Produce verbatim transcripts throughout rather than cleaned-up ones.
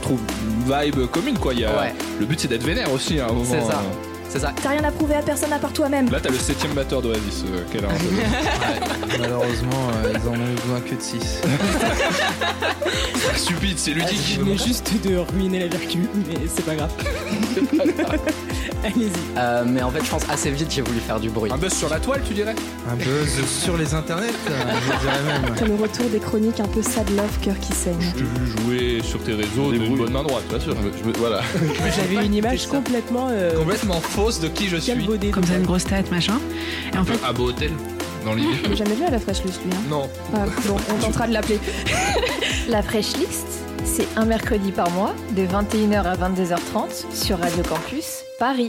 retrouve une vibe commune, quoi. Il y a... ouais. Le but, c'est d'être vénère aussi, à un moment. C'est ça. C'est ça. T'as rien à prouver à personne à part toi-même. Là, t'as le septième batteur d'Oasis, euh, quel a un peu. Ouais. Malheureusement, euh, ils en ont eu besoin que de six. C'est stupide, c'est ludique. Je venais juste de ruiner la virgule, mais c'est pas grave. C'est pas grave. Allez-y. Euh, mais en fait, je pense assez vite, j'ai voulu faire du bruit. Un buzz sur la toile, tu dirais? Un buzz sur les internets, je dirais même. C'est le retour des chroniques un peu sad love, cœur qui saigne. Je t'ai vu jouer sur tes réseaux d'une bonne main droite, bien sûr. Je me... Voilà. J'avais une image complètement. Euh... Complètement fausse de qui je suis. Comme ça, une grosse tête, machin. Et en fait. À Beau Hôtel, dans l'idée. J'ai jamais vu à la Fresh List, lui. Hein. Non. Ah, bon, on tentera de l'appeler. La Fresh List, c'est un mercredi par mois, de vingt et une heures à vingt-deux heures trente, sur Radio Campus, Paris.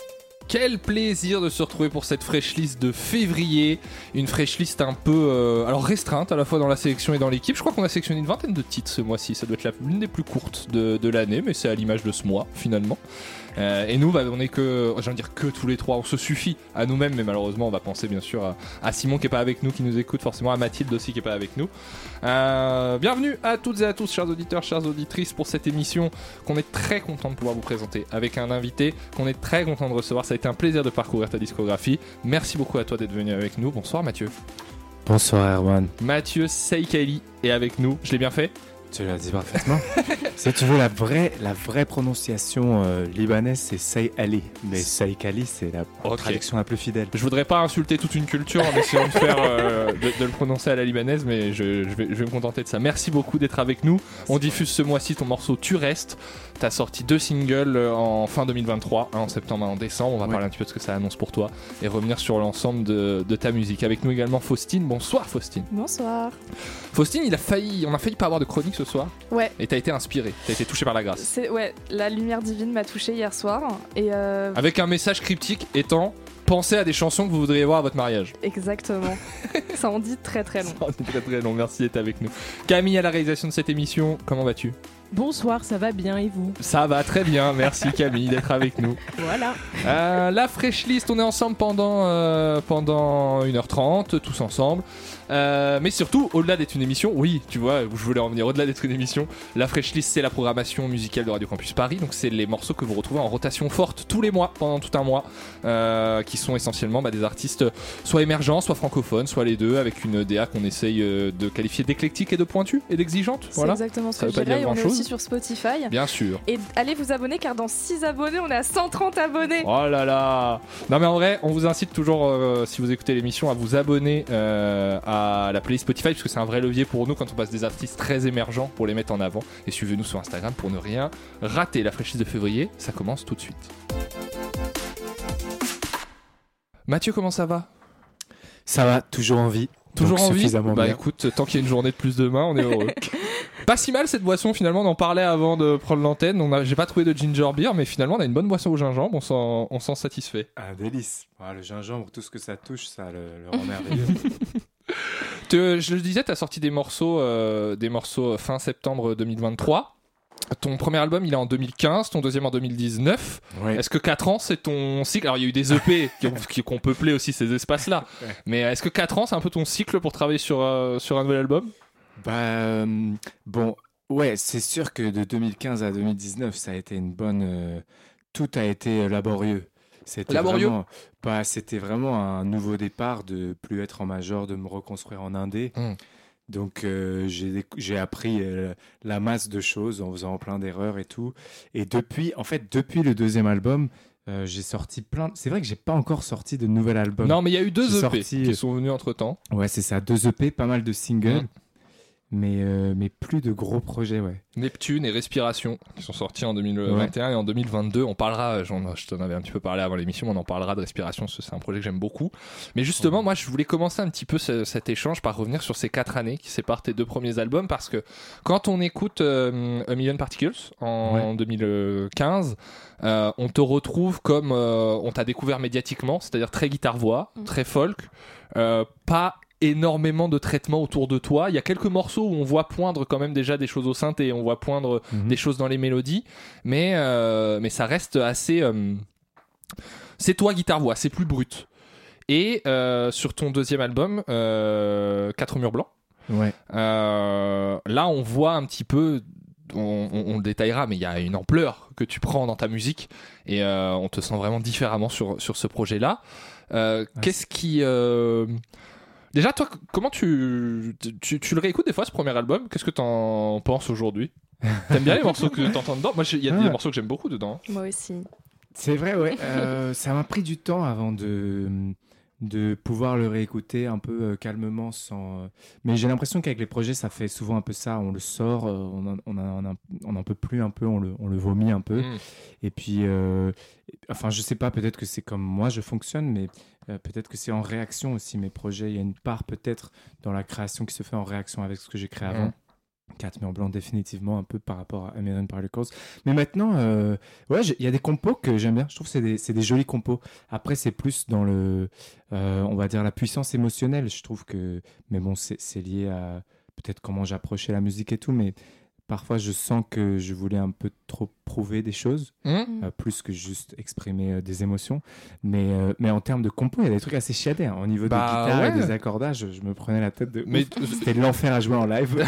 Quel plaisir de se retrouver pour cette fresh list de février. Une fresh list un peu euh, alors restreinte à la fois dans la sélection et dans l'équipe. Je crois qu'on a sélectionné une vingtaine de titres ce mois-ci. Ça doit être l'une des plus courtes de, de l'année, mais c'est à l'image de ce mois finalement. Euh, et nous, bah, on est que, j'ai envie de dire que tous les trois, on se suffit à nous-mêmes, mais malheureusement, on va penser bien sûr à, à Simon qui est pas avec nous, qui nous écoute, forcément à Mathilde aussi qui est pas avec nous. Euh, bienvenue à toutes et à tous, chers auditeurs, chères auditrices, pour cette émission qu'on est très content de pouvoir vous présenter avec un invité qu'on est très content de recevoir. Ça a été un plaisir de parcourir ta discographie. Merci beaucoup à toi d'être venu avec nous. Bonsoir Mathieu. Bonsoir Erwan. Mathieu Seikaili est avec nous. Je l'ai bien fait? Tu l'as dit parfaitement. Si tu veux la vraie, la vraie prononciation euh, libanaise, c'est Say Ali. Mais Saïk Ali, c'est la okay. traduction la plus fidèle. Je voudrais pas insulter toute une culture en essayant de faire euh, de, de le prononcer à la libanaise, mais je, je, vais, je vais me contenter de ça. Merci beaucoup d'être avec nous. On diffuse ce mois-ci ton morceau Tu restes. T'as sorti deux singles en fin deux mille vingt-trois, un en septembre et un en décembre. On va ouais. parler un petit peu de ce que ça annonce pour toi et revenir sur l'ensemble de, de ta musique. Avec nous également Faustine. Bonsoir Faustine. Bonsoir. Faustine, il a failli, on a failli pas avoir de chronique ce soir. Ouais. Et t'as été inspirée, t'as été touchée par la grâce. C'est, ouais, la lumière divine m'a touchée hier soir. Et euh... Avec un message cryptique étant: pensez à des chansons que vous voudriez voir à votre mariage. Exactement. Ça en dit très très long. Ça en dit très très long, merci d'être avec nous. Camille à la réalisation de cette émission, comment vas-tu? Bonsoir, ça va bien et vous? Ça va très bien, merci Camille d'être avec nous. Voilà. Euh, la Fresh List, on est ensemble pendant, euh, pendant une heure trente, tous ensemble. Euh, mais surtout, au-delà d'être une émission, oui, tu vois, je voulais en venir, au-delà d'être une émission, la Fresh List, c'est la programmation musicale de Radio Campus Paris. Donc c'est les morceaux que vous retrouvez en rotation forte tous les mois, pendant tout un mois, euh, qui sont essentiellement bah, des artistes soit émergents, soit francophones, soit les deux, avec une D A qu'on essaye euh, de qualifier d'éclectique et de pointue et d'exigeante. C'est voilà. exactement ce que je dirais. On est aussi sur Spotify. Bien sûr. Et allez vous abonner, car dans six abonnés, on est à cent trente abonnés. Oh là là. Non mais en vrai, on vous incite toujours, euh, si vous écoutez l'émission, à vous abonner euh, à la playlist Spotify, parce que c'est un vrai levier pour nous quand on passe des artistes très émergents pour les mettre en avant. Et suivez-nous sur Instagram pour ne rien rater. La Fresh List de février, ça commence tout de suite. Mathieu, comment ça va? Ça va, toujours en vie. Toujours en vie. Bah bien. Écoute, tant qu'il y a une journée de plus demain, on est heureux. Pas si mal cette boisson finalement, on en parlait avant de prendre l'antenne. On a, j'ai pas trouvé de ginger beer, mais finalement on a une bonne boisson au gingembre, on s'en, on s'en satisfait. Un délice. Ah, le gingembre, tout ce que ça touche, ça le, le rend merveilleux. Te, je le disais, t'as sorti des morceaux, euh, des morceaux fin septembre deux mille vingt-trois. Ton premier album, il est en deux mille quinze, ton deuxième en deux mille dix-neuf. Ouais. Est-ce que quatre ans, c'est ton cycle? Alors, il y a eu des E P qui ont, qui ont peuplé aussi ces espaces-là. Ouais. Mais est-ce que quatre ans, c'est un peu ton cycle pour travailler sur, euh, sur un nouvel album? Bah, euh, bon, ouais, c'est sûr que de deux mille quinze à deux mille dix-neuf, ça a été une bonne... Euh, tout a été laborieux. C'était laborieux vraiment, bah, c'était vraiment un nouveau départ, de plus être en major, de me reconstruire en indé. Mmh. Donc euh, j'ai, j'ai appris euh, la masse de choses en faisant plein d'erreurs et tout. Et depuis, en fait, depuis le deuxième album, euh, j'ai sorti plein... De... C'est vrai que j'ai pas encore sorti de nouvel album. Non, mais il y a eu deux j'ai E P sorti... qui sont venus entre-temps. Ouais, c'est ça, deux E P, pas mal de singles. Mmh. Mais, euh, mais plus de gros projets, ouais. Neptune et Respiration, qui sont sortis en deux mille vingt et un ouais. et en deux mille vingt-deux. On parlera, j'en, je t'en avais un petit peu parlé avant l'émission, mais on en parlera de Respiration, parce que c'est un projet que j'aime beaucoup. Mais justement, ouais. moi, je voulais commencer un petit peu ce, cet échange par revenir sur ces quatre années qui séparent tes deux premiers albums, parce que quand on écoute euh, A Million Particles en ouais. deux mille quinze, euh, on te retrouve comme euh, on t'a découvert médiatiquement, c'est-à-dire très guitare-voix, mmh. très folk, euh, pas énormément de traitements autour de toi. Il y a quelques morceaux où on voit poindre quand même déjà des choses au synthé, on voit poindre mmh. des choses dans les mélodies, mais, euh, mais ça reste assez... Euh... C'est toi guitare-voix, c'est plus brut. Et euh, sur ton deuxième album, euh, Quatre murs blancs, ouais. euh, là on voit un petit peu on, on, on le détaillera, mais il y a une ampleur que tu prends dans ta musique et euh, on te sent vraiment différemment sur, sur ce projet-là. Euh, ouais. Qu'est-ce qui... Euh... Déjà, toi, comment tu, tu, tu le réécoutes des fois, ce premier album ? Qu'est-ce que t'en penses aujourd'hui ? T'aimes bien les morceaux que t'entends dedans ? Moi, il y a ouais. des morceaux que j'aime beaucoup dedans. Moi aussi. C'est vrai, ouais. Euh, ça m'a pris du temps avant de... de pouvoir le réécouter un peu euh, calmement sans... Euh... mais j'ai l'impression qu'avec les projets ça fait souvent un peu ça, on le sort, euh, on, en, on, a, on, a, on en peut plus un peu, on le, on le vomit un peu mmh. et puis euh... enfin je sais pas, peut-être que c'est comme moi je fonctionne, mais euh, peut-être que c'est en réaction aussi mes projets, il y a une part peut-être dans la création qui se fait en réaction avec ce que j'ai créé avant. mmh. quatre murs blancs définitivement un peu par rapport à American Pie Records, mais maintenant euh, ouais, il y a des compos que j'aime bien, je trouve que c'est des, c'est des jolis compos. Après c'est plus dans le euh, on va dire la puissance émotionnelle, je trouve que, mais bon c'est, c'est lié à peut-être comment j'approchais la musique et tout, mais parfois je sens que je voulais un peu trop prouver des choses, mmh. euh, plus que juste exprimer euh, des émotions, mais, euh, mais en termes de compo il y a des trucs assez chiadés, hein. Au niveau bah, des guitares ouais. et des accordages je me prenais la tête de mais t- c'était l'enfer à jouer en live.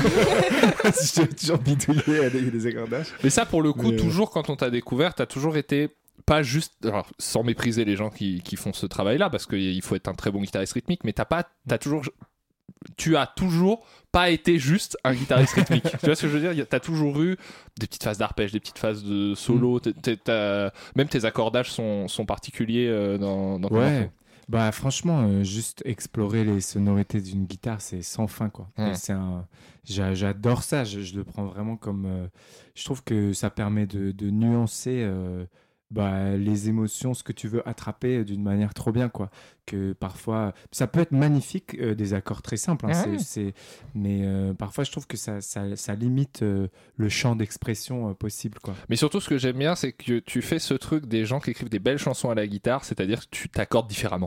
J'ai toujours bidouillé avec des accordages, mais ça pour le coup mais... toujours quand on t'a découvert t'as toujours été pas juste, alors, sans mépriser les gens qui, qui font ce travail là parce qu'il faut être un très bon guitariste rythmique, mais t'as pas t'as toujours tu as toujours pas été juste un guitariste rythmique. Tu vois ce que je veux dire ? T'as toujours eu des petites phases d'arpège, des petites phases de solo. T'es, t'es, même tes accordages sont, sont particuliers euh, dans, dans ton ouais. morceau. Bah franchement, euh, juste explorer les sonorités d'une guitare, c'est sans fin quoi. Mmh. C'est un, j'a, j'adore ça. Je, je le prends vraiment comme. Euh, je trouve que ça permet de, de nuancer. Euh, Bah, les émotions, ce que tu veux attraper d'une manière trop bien, quoi. Que parfois, ça peut être magnifique, euh, des accords très simples, hein, ouais. c'est, c'est... mais euh, parfois je trouve que ça, ça, ça limite euh, le champ d'expression euh, possible, quoi. Mais surtout, ce que j'aime bien, c'est que tu fais ce truc des gens qui écrivent des belles chansons à la guitare, c'est-à-dire que tu t'accordes différemment.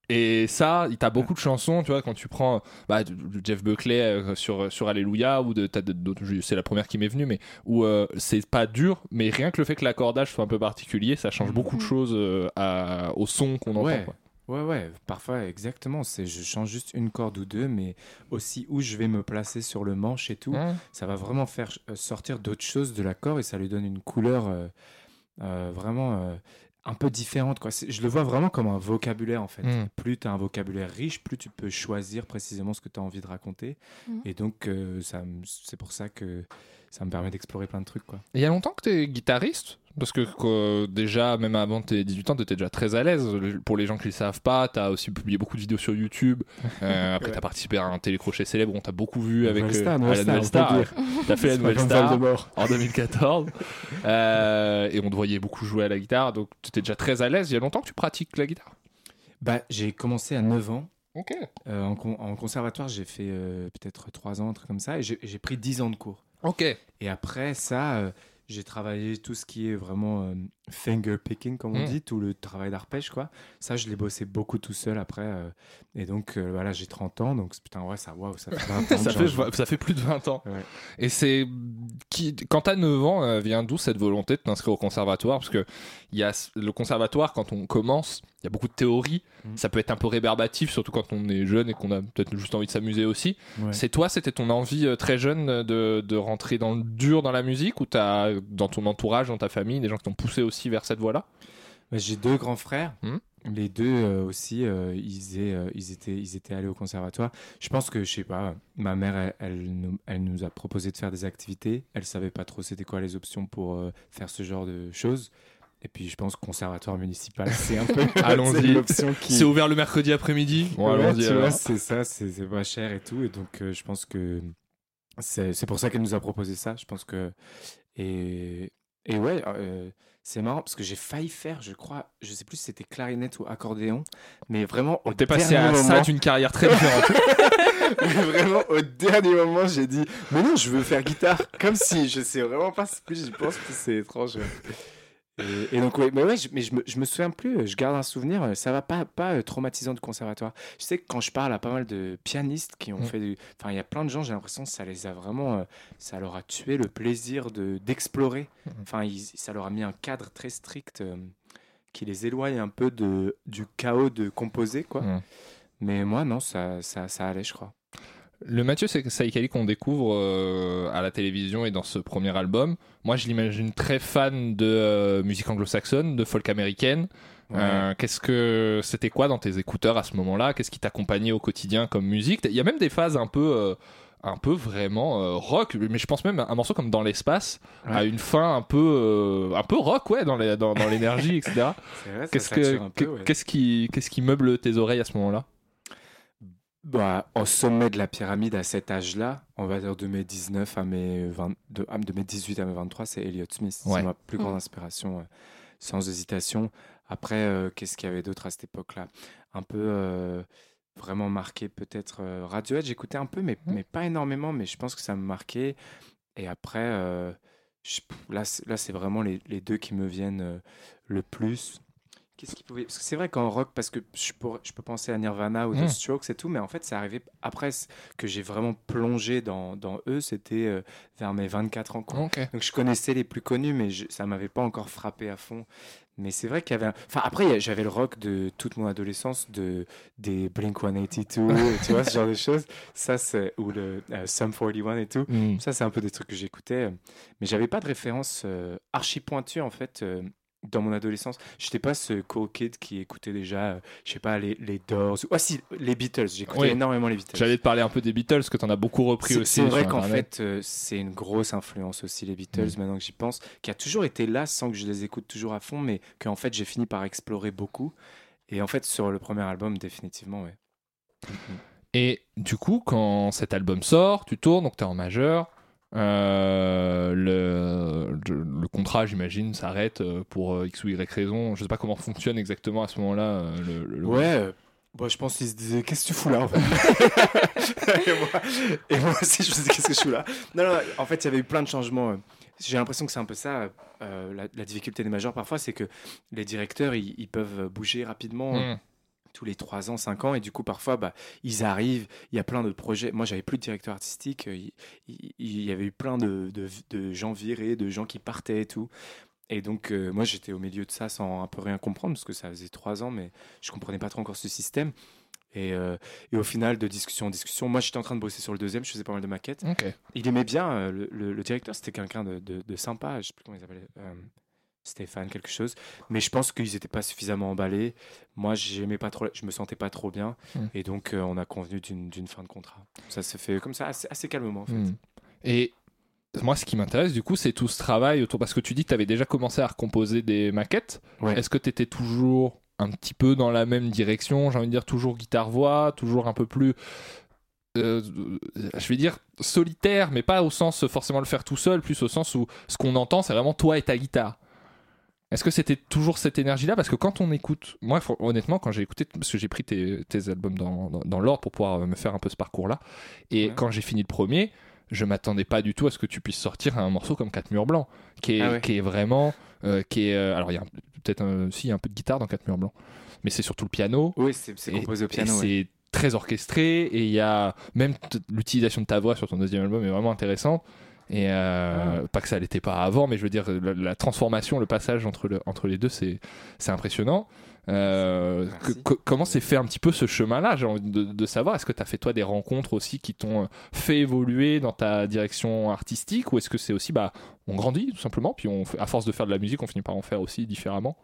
Et ça, t'as beaucoup de chansons, tu vois, quand tu prends bah, Jeff Buckley euh, sur, sur Alléluia, ou de, t'as de, de, c'est la première qui m'est venue, mais où euh, c'est pas dur, mais rien que le fait que l'accordage soit un peu particulier, ça change mmh. beaucoup de choses euh, à, au son qu'on ouais. entend, quoi. Ouais, ouais, parfois, exactement. C'est, je change juste une corde ou deux, mais aussi où je vais me placer sur le manche et tout. Mmh. Ça va vraiment faire sortir d'autres choses de l'accord et ça lui donne une couleur euh, euh, vraiment... Euh, un peu différente, quoi. C'est, je le vois vraiment comme un vocabulaire, en fait. Mmh. Plus tu as un vocabulaire riche, plus tu peux choisir précisément ce que tu as envie de raconter. Mmh. Et donc, euh, ça, c'est pour ça que ça me permet d'explorer plein de trucs, quoi. Il y a longtemps que tu es guitariste ? Parce que quoi, déjà, même avant tes dix-huit ans, tu étais déjà très à l'aise. Pour les gens qui ne le savent pas, tu as aussi publié beaucoup de vidéos sur YouTube. Euh, après, ouais. tu as participé à un télécrochet célèbre, on t'a beaucoup vu avec Nouvelle Star, euh, à la Nouvelle Star. Tu as fait la Nouvelle Star en deux mille quatorze. euh, et on te voyait beaucoup jouer à la guitare. Donc, tu étais déjà très à l'aise. Il y a longtemps que tu pratiques la guitare ? Bah, j'ai commencé à neuf ans. Ok. Euh, en, con- en conservatoire, j'ai fait euh, peut-être trois ans, un truc comme ça. Et j'ai, j'ai pris dix ans de cours. Ok. Et après ça... Euh, j'ai travaillé tout ce qui est vraiment euh, finger picking, comme on mmh. dit, tout le travail d'arpège, quoi. Ça, je l'ai bossé beaucoup tout seul après. Euh, et donc, euh, voilà, j'ai trente ans. Donc, putain, ouais, ça, wow, ça fait vingt ans. ça, fait, ça fait plus de vingt ans. Ouais. Et c'est... Qui, quand t'as neuf ans, euh, vient d'où cette volonté de t'inscrire au conservatoire ? Parce que y a le conservatoire, quand on commence, il y a beaucoup de théories. Mmh. Ça peut être un peu rébarbatif, surtout quand on est jeune et qu'on a peut-être juste envie de s'amuser aussi. Ouais. C'est toi, c'était ton envie euh, très jeune de, de rentrer dans le dur dans la musique, ou t'as, dans ton entourage, dans ta famille, des gens qui t'ont poussé aussi vers cette voie-là ? Bah, j'ai deux grands frères. Mmh. Les deux euh, aussi, euh, ils, aient, euh, ils, étaient, ils étaient allés au conservatoire. Je pense que, je sais pas, ma mère, elle, elle, nous, elle nous a proposé de faire des activités. Elle savait pas trop c'était quoi les options pour euh, faire ce genre de choses. Et puis je pense que conservatoire municipal, c'est un peu allons-y. C'est l'option qui... C'est ouvert le mercredi après-midi. Bon, ouais, allons-y, tu alors. Vois, c'est ça, c'est, c'est pas cher et tout. Et donc euh, je pense que c'est, c'est pour ça qu'elle nous a proposé ça. Je pense que... Et, et ouais, euh, c'est marrant parce que j'ai failli faire, je crois, je sais plus si c'était clarinette ou accordéon, mais vraiment... On t'est passé à moment... ça d'une carrière très différente. Mais vraiment, au dernier moment, j'ai dit « Mais non, je veux faire guitare !» Comme si, je sais vraiment pas, plus j'y pense, plus c'est étrange. Et, et donc, ouais, mais ouais, je, mais je me, je me souviens plus, je garde un souvenir, ça va pas, pas euh, traumatisant du conservatoire. Je sais que quand je parle à pas mal de pianistes qui ont mmh. fait du. Enfin, il y a plein de gens, j'ai l'impression que ça les a vraiment. Euh, ça leur a tué le plaisir de, d'explorer. Enfin, mmh. ça leur a mis un cadre très strict euh, qui les éloigne un peu de, du chaos de composer, quoi. Mmh. Mais moi, non, ça, ça, ça allait, je crois. Le Mathieu Saïkali qu'on découvre euh, à la télévision et dans ce premier album, moi je l'imagine très fan de euh, musique anglo-saxonne, de folk américaine. Ouais. Euh, qu'est-ce que c'était quoi dans tes écouteurs à ce moment-là? Qu'est-ce qui t'accompagnait au quotidien comme musique? Il y a même des phases un peu, euh, un peu vraiment euh, rock, mais je pense même à un morceau comme Dans l'espace, ouais. à une fin un peu, euh, un peu rock, ouais, dans, les, dans, dans l'énergie, et cetera. C'est vrai, qu'est-ce ça que, un peu, ouais. qu'est-ce qui, qu'est-ce qui meuble tes oreilles à ce moment-là? Bah, au sommet de la pyramide à cet âge-là, on va dire de mes dix-neuf à mes vingt, de, de mes dix-huit à mes vingt-trois, c'est Elliott Smith. Ouais. C'est ma plus grande mmh. inspiration, euh, sans hésitation. Après, euh, qu'est-ce qu'il y avait d'autre à cette époque-là? Un peu euh, vraiment marqué, peut-être euh, Radiohead, j'écoutais un peu, mais, mmh. mais pas énormément, mais je pense que ça me marquait. Et après, euh, je, là, c'est, là, c'est vraiment les, les deux qui me viennent euh, le plus. Qu'est-ce qui pouvait... Parce que c'est vrai qu'en rock, parce que je peux, je peux penser à Nirvana ou mmh. The Strokes et tout, mais en fait, c'est arrivé après que j'ai vraiment plongé dans, dans eux, c'était euh, vers mes vingt-quatre ans. Quoi. Okay. Donc je connaissais les plus connus, mais je, ça ne m'avait pas encore frappé à fond. Mais c'est vrai qu'il y avait... Un... Enfin, après, j'avais le rock de toute mon adolescence, de, des Blink cent quatre-vingt-douze, tu vois, ce genre de choses. Ça, c'est... Ou le euh, Sum quarante et un et tout. Mmh. Ça, c'est un peu des trucs que j'écoutais. Mais j'avais pas de référence euh, archi pointue, en fait... Euh, dans mon adolescence, j'étais pas ce cool kid qui écoutait déjà, euh, je sais pas, les, les Doors. Ah si, les Beatles, j'écoutais oui. énormément les Beatles. J'allais te parler un peu des Beatles, que t'en as beaucoup repris c'est, aussi. C'est vrai qu'en fait, euh, c'est une grosse influence aussi, les Beatles, mmh. maintenant que j'y pense, qui a toujours été là sans que je les écoute toujours à fond, mais qu'en fait, j'ai fini par explorer beaucoup. Et en fait, sur le premier album, définitivement, ouais. Mmh. Et du coup, quand cet album sort, tu tournes, donc t'es en majeur. Euh, le, le contrat, j'imagine, s'arrête pour X ou Y raison. Je sais pas comment fonctionne exactement à ce moment-là. Le, le... Ouais, euh, bon, je pense qu'ils se disaient qu'est-ce que tu fous là en fait. et, moi, et moi aussi, je me disais qu'est-ce que je fous là. Non, non, en fait, il y avait eu plein de changements. J'ai l'impression que c'est un peu ça, euh, la, la difficulté des majors parfois, c'est que les directeurs ils, ils peuvent bouger rapidement. Mmh. tous les trois ans, cinq ans, et du coup parfois bah, ils arrivent, il y a plein de projets, moi j'avais plus de directeur artistique, il, il, il y avait eu plein de, de, de gens virés, de gens qui partaient et tout, et donc euh, moi j'étais au milieu de ça sans un peu rien comprendre, parce que ça faisait trois ans, mais je comprenais pas trop encore ce système, et, euh, et au final de discussion en discussion, moi j'étais en train de bosser sur le deuxième, je faisais pas mal de maquettes, okay. il aimait bien, euh, le, le, le directeur c'était quelqu'un de, de, de sympa, je sais plus comment il s'appelait, euh, Stéphane quelque chose, mais je pense qu'ils n'étaient pas suffisamment emballés. Moi, j'aimais pas trop, je me sentais pas trop bien, mmh. et donc euh, on a convenu d'une, d'une fin de contrat. Ça se fait comme ça, assez, assez calmement en fait. Mmh. Et moi, ce qui m'intéresse du coup, c'est tout ce travail autour, parce que tu dis que tu avais déjà commencé à recomposer des maquettes. Ouais. Est-ce que tu étais toujours un petit peu dans la même direction, j'ai envie de dire toujours guitare-voix, toujours un peu plus... Euh, je vais dire solitaire, mais pas au sens forcément le faire tout seul, plus au sens où ce qu'on entend, c'est vraiment toi et ta guitare. Est-ce que c'était toujours cette énergie-là? Parce que quand on écoute, moi honnêtement, quand j'ai écouté, parce que j'ai pris tes, tes albums dans, dans, dans l'ordre pour pouvoir me faire un peu ce parcours-là, et ouais. quand j'ai fini le premier, je m'attendais pas du tout à ce que tu puisses sortir un morceau comme Quatre Murs Blancs, qui est, ah ouais. qui est vraiment, euh, qui est, euh, alors il y a peut-être un, si, il y a un peu de guitare dans Quatre Murs Blancs, mais c'est surtout le piano. Oui, c'est, c'est composé au piano. Et ouais. c'est très orchestré, et il y a même t- l'utilisation de ta voix sur ton deuxième album est vraiment intéressante. Et euh, ah. pas que ça l'était pas avant, mais je veux dire la, la transformation, le passage entre, le, entre les deux, c'est, c'est impressionnant. Euh, que, que, comment s'est fait un petit peu ce chemin-là? J'ai envie de, de savoir, est-ce que tu as fait toi des rencontres aussi qui t'ont fait évoluer dans ta direction artistique, ou est-ce que c'est aussi bah on grandit tout simplement, puis on, à force de faire de la musique, on finit par en faire aussi différemment?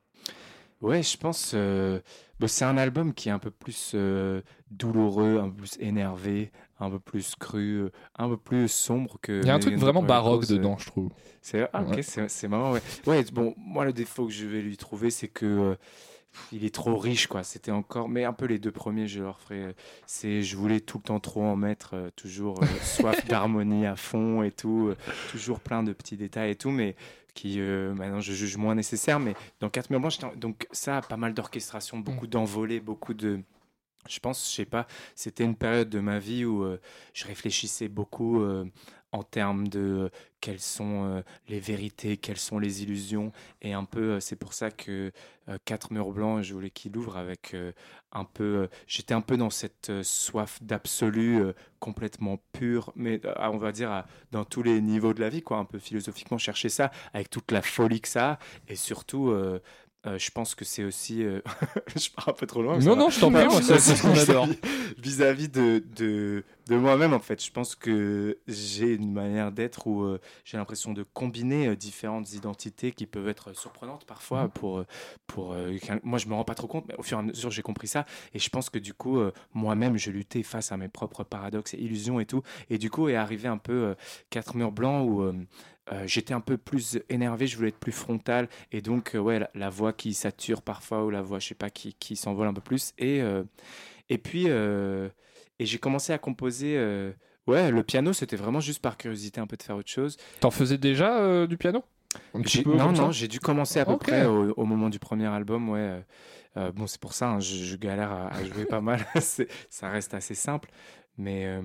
Ouais, je pense euh, bah, c'est un album qui est un peu plus euh, douloureux, un peu plus énervé, un peu plus cru, un peu plus sombre que... Il y a un truc vraiment baroque dedans, je trouve. C'est, ah, ok, ouais. c'est, c'est marrant, ouais. Ouais, bon, moi, le défaut que je vais lui trouver, c'est que euh, il est trop riche, quoi. C'était encore... Mais un peu les deux premiers, je leur ferai... C'est, je voulais tout le temps trop en mettre, euh, toujours euh, soif d'harmonie à fond et tout, euh, toujours plein de petits détails et tout, mais... qui euh, maintenant je juge moins nécessaire, mais dans Quatre Murs Blancs, donc ça, pas mal d'orchestration, beaucoup d'envolées, beaucoup de... Je pense, je sais pas, c'était une période de ma vie où euh, je réfléchissais beaucoup euh, en termes de euh, quelles sont euh, les vérités, quelles sont les illusions, et un peu, euh, c'est pour ça que euh, Quatre Murs Blancs, je voulais qu'il ouvre avec euh, un peu, euh, j'étais un peu dans cette euh, soif d'absolu, euh, complètement pure, mais euh, on va dire à, dans tous les niveaux de la vie, quoi, un peu philosophiquement chercher ça, avec toute la folie que ça a, et surtout... Euh, Euh, je pense que c'est aussi... Euh... je pars un peu trop loin. Non, non, je t'en prie, moi, c'est, c'est ce qu'on adore. Vis-à-vis de, de, de moi-même en fait. Je pense que j'ai une manière d'être où euh, j'ai l'impression de combiner euh, différentes identités qui peuvent être surprenantes parfois. Pour, pour, euh, moi, je me rends pas trop compte, mais au fur et à mesure, j'ai compris ça. Et je pense que du coup, euh, moi-même, je luttais face à mes propres paradoxes et illusions et tout. Et du coup, est arrivé un peu euh, Quatre murs blancs où euh, euh, j'étais un peu plus énervé, je voulais être plus frontal. Et donc, euh, ouais, la, la voix qui sature parfois ou la voix, je sais pas, qui, qui s'envole un peu plus. Et, euh, et puis, euh, et j'ai commencé à composer. Euh, ouais, le piano, c'était vraiment juste par curiosité un peu de faire autre chose. T'en faisais déjà euh, du piano un petit J'ai, peu, non, comme ça non, j'ai dû commencer à peu Ok. près au, au moment du premier album, ouais. Euh, euh, bon, c'est pour ça, hein, je, je galère à, à jouer pas mal. C'est- ça reste assez simple. Mais, euh,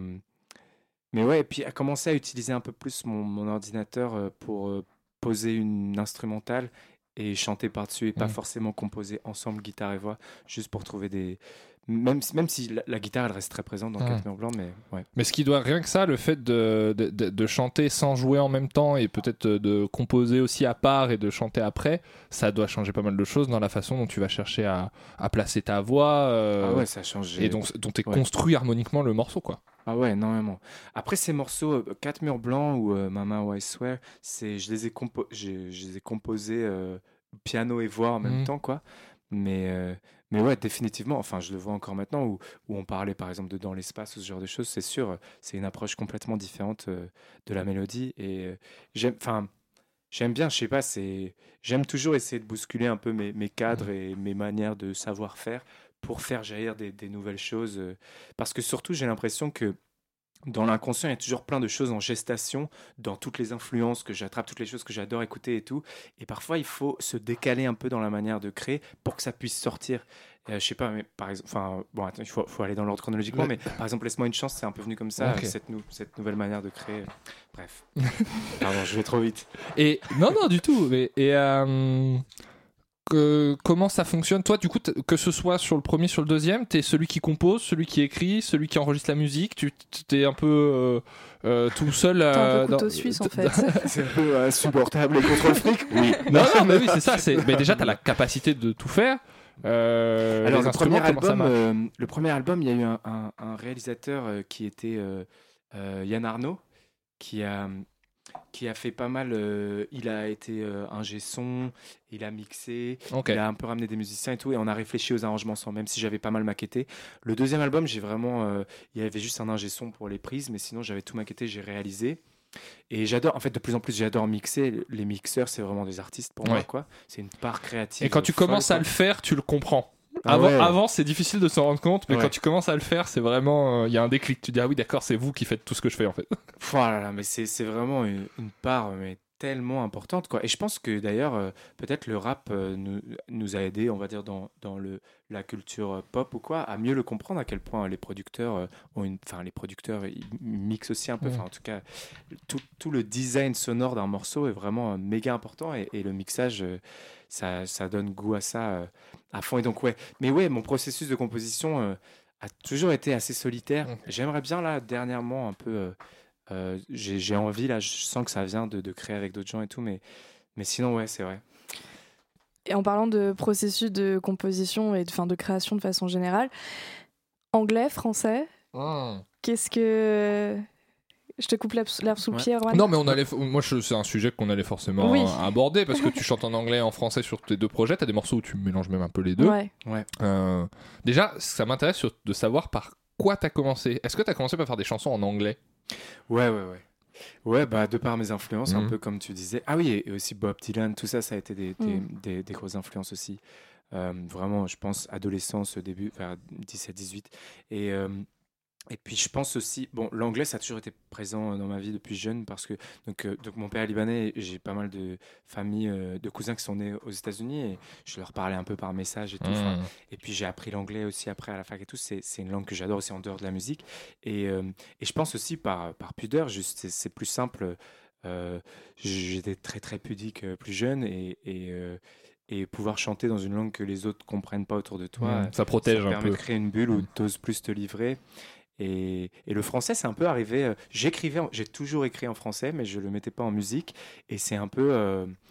mais ouais, et puis à commencer à utiliser un peu plus mon, mon ordinateur euh, pour euh, poser une instrumentale et chanter par-dessus et pas Mhm. forcément composer ensemble guitare et voix, juste pour trouver des... Même, si- même si la, la guitare, elle reste très présente dans Mhm. Quatre murs blancs, mais ouais. Mais ce qui doit, rien que ça, le fait de, de, de- de chanter sans jouer en même temps et peut-être de composer aussi à part et de chanter après, ça doit changer pas mal de choses dans la façon dont tu vas chercher à, à placer ta voix euh, Ah ouais, ça a changé. et donc, dont est Ouais. construit harmoniquement le morceau, quoi. Ah ouais, énormément. Après ces morceaux, euh, Quatre murs blancs ou euh, Mama Why Swear, c'est, je les ai, compo- j'ai- je les ai composés euh, piano et voix en même Mhm. temps, quoi. Mais, euh, mais ouais, définitivement, enfin, je le vois encore maintenant, où, où on parlait par exemple de Dans l'espace ou ce genre de choses, c'est sûr, euh, c'est une approche complètement différente euh, de la mélodie. Et euh, j'aime, enfin, j'aime bien, je sais pas, c'est, j'aime toujours essayer de bousculer un peu mes, mes cadres et mes manières de savoir faire pour faire jaillir des, des nouvelles choses. euh, Parce que surtout, j'ai l'impression que dans l'inconscient, il y a toujours plein de choses en gestation, dans toutes les influences que j'attrape, toutes les choses que j'adore écouter et tout. Et parfois, il faut se décaler un peu dans la manière de créer pour que ça puisse sortir. Euh, je sais pas, mais par exemple, enfin, bon, attends, il faut, faut aller dans l'ordre chronologiquement, Le- mais par exemple, Laisse-moi une chance, c'est un peu venu comme ça, Ok. euh, cette, nou- cette nouvelle manière de créer. Bref. Pardon, je vais trop vite. Et non, non, du tout. Mais, et euh, que- comment ça fonctionne? Toi, du coup, t- que ce soit sur le premier, sur le deuxième, t'es celui qui compose, celui qui écrit, celui qui enregistre la musique. Tu t'es un peu euh, euh, tout seul. T'es un euh, peu couteau dans- suisse en d- fait. C'est un peu insupportable et contre le fric. Oui. Non, non, mais oui, c'est ça. C'est... Mais déjà, t'as la capacité de tout faire. Euh, Alors les le premier instruments, comment ça album, marche euh, le premier album, il y a eu un, un- un réalisateur euh, qui était euh, euh, Yann Arnaud, qui a qui a fait pas mal. euh, il a été euh, ingé son, il a mixé, Ok. il a un peu ramené des musiciens et tout, et on a réfléchi aux arrangements sans, même si j'avais pas mal maquetté. Le deuxième album, j'ai vraiment, euh, il y avait juste un ingé son pour les prises, mais sinon j'avais tout maquetté, j'ai réalisé. Et j'adore, en fait, de plus en plus, j'adore mixer. Les mixeurs, c'est vraiment des artistes pour moi, Ouais. quoi. C'est une part créative. Et quand tu folle, commences à quoi. le faire, tu le comprends. Ah Avant, ouais. avant c'est difficile de s'en rendre compte, mais Ouais. quand tu commences à le faire, c'est vraiment. Il y a un déclic. Tu dis, ah oui, d'accord, c'est vous qui faites tout ce que je fais en fait. Voilà, mais c'est c'est vraiment une, une part mais tellement importante, quoi. Et je pense que d'ailleurs, euh, peut-être le rap euh, nous, nous a aidé, on va dire, dans, dans le, la culture euh, pop ou quoi, à mieux le comprendre, à quel point les producteurs euh, ont une. Enfin, les producteurs, ils mixent aussi un peu. Enfin, Mhm. en tout cas, tout, tout le design sonore d'un morceau est vraiment euh, méga important et, et le mixage, euh, ça, ça donne goût à ça euh, à fond. Et donc, ouais. Mais ouais, mon processus de composition euh, a toujours été assez solitaire. Mhm. J'aimerais bien, là, dernièrement, un peu. euh, euh, j'ai j'ai envie, là, je sens que ça vient de, de créer avec d'autres gens et tout, mais, mais sinon, ouais, c'est vrai. Et en parlant de processus de composition et de, fin, de création de façon générale, anglais, français, qu'est-ce que... Je te coupe l'herbe l'herbe sous le Ouais. pied, Erwan. Non, mais on allait. Moi, je- c'est un sujet qu'on allait forcément Oui. euh, aborder parce que tu chantes en anglais et en français sur tes deux projets. T'as des morceaux où tu mélanges même un peu les deux. Ouais. Euh, déjà, ça m'intéresse sur- de savoir par quoi t'as commencé. Est-ce que t'as commencé par faire des chansons en anglais? Ouais, ouais, ouais. Ouais, bah, de par mes influences, un Mhm. peu comme tu disais. Ah oui, et aussi Bob Dylan, tout ça, ça a été des, des, Mhm. des, des grosses influences aussi. Euh, vraiment, je pense, adolescence, début, vers dix-sept dix-huit. Et, euh, et puis, je pense aussi, bon, l'anglais, ça a toujours été présent dans ma vie depuis jeune parce que, donc, euh, donc mon père est libanais et j'ai pas mal de familles, euh, de cousins qui sont nés aux États-Unis et je leur parlais un peu par message et tout. Enfin, Mmh. et puis j'ai appris l'anglais aussi après à la fac et tout. C'est, c'est une langue que j'adore aussi en dehors de la musique. Et, euh, et je pense aussi par, par pudeur, juste, c'est, c'est plus simple. Euh, j'étais très très pudique euh, plus jeune et, et, euh, et pouvoir chanter dans une langue que les autres comprennent pas autour de toi, Mmh. Ça protège ça un permet peu. de créer une bulle où Mm. tu oses plus te livrer. Et, et le français, c'est un peu arrivé. euh, J'écrivais, en- j'ai toujours écrit en français, mais je le mettais pas en musique. Et c'est un peu. euh,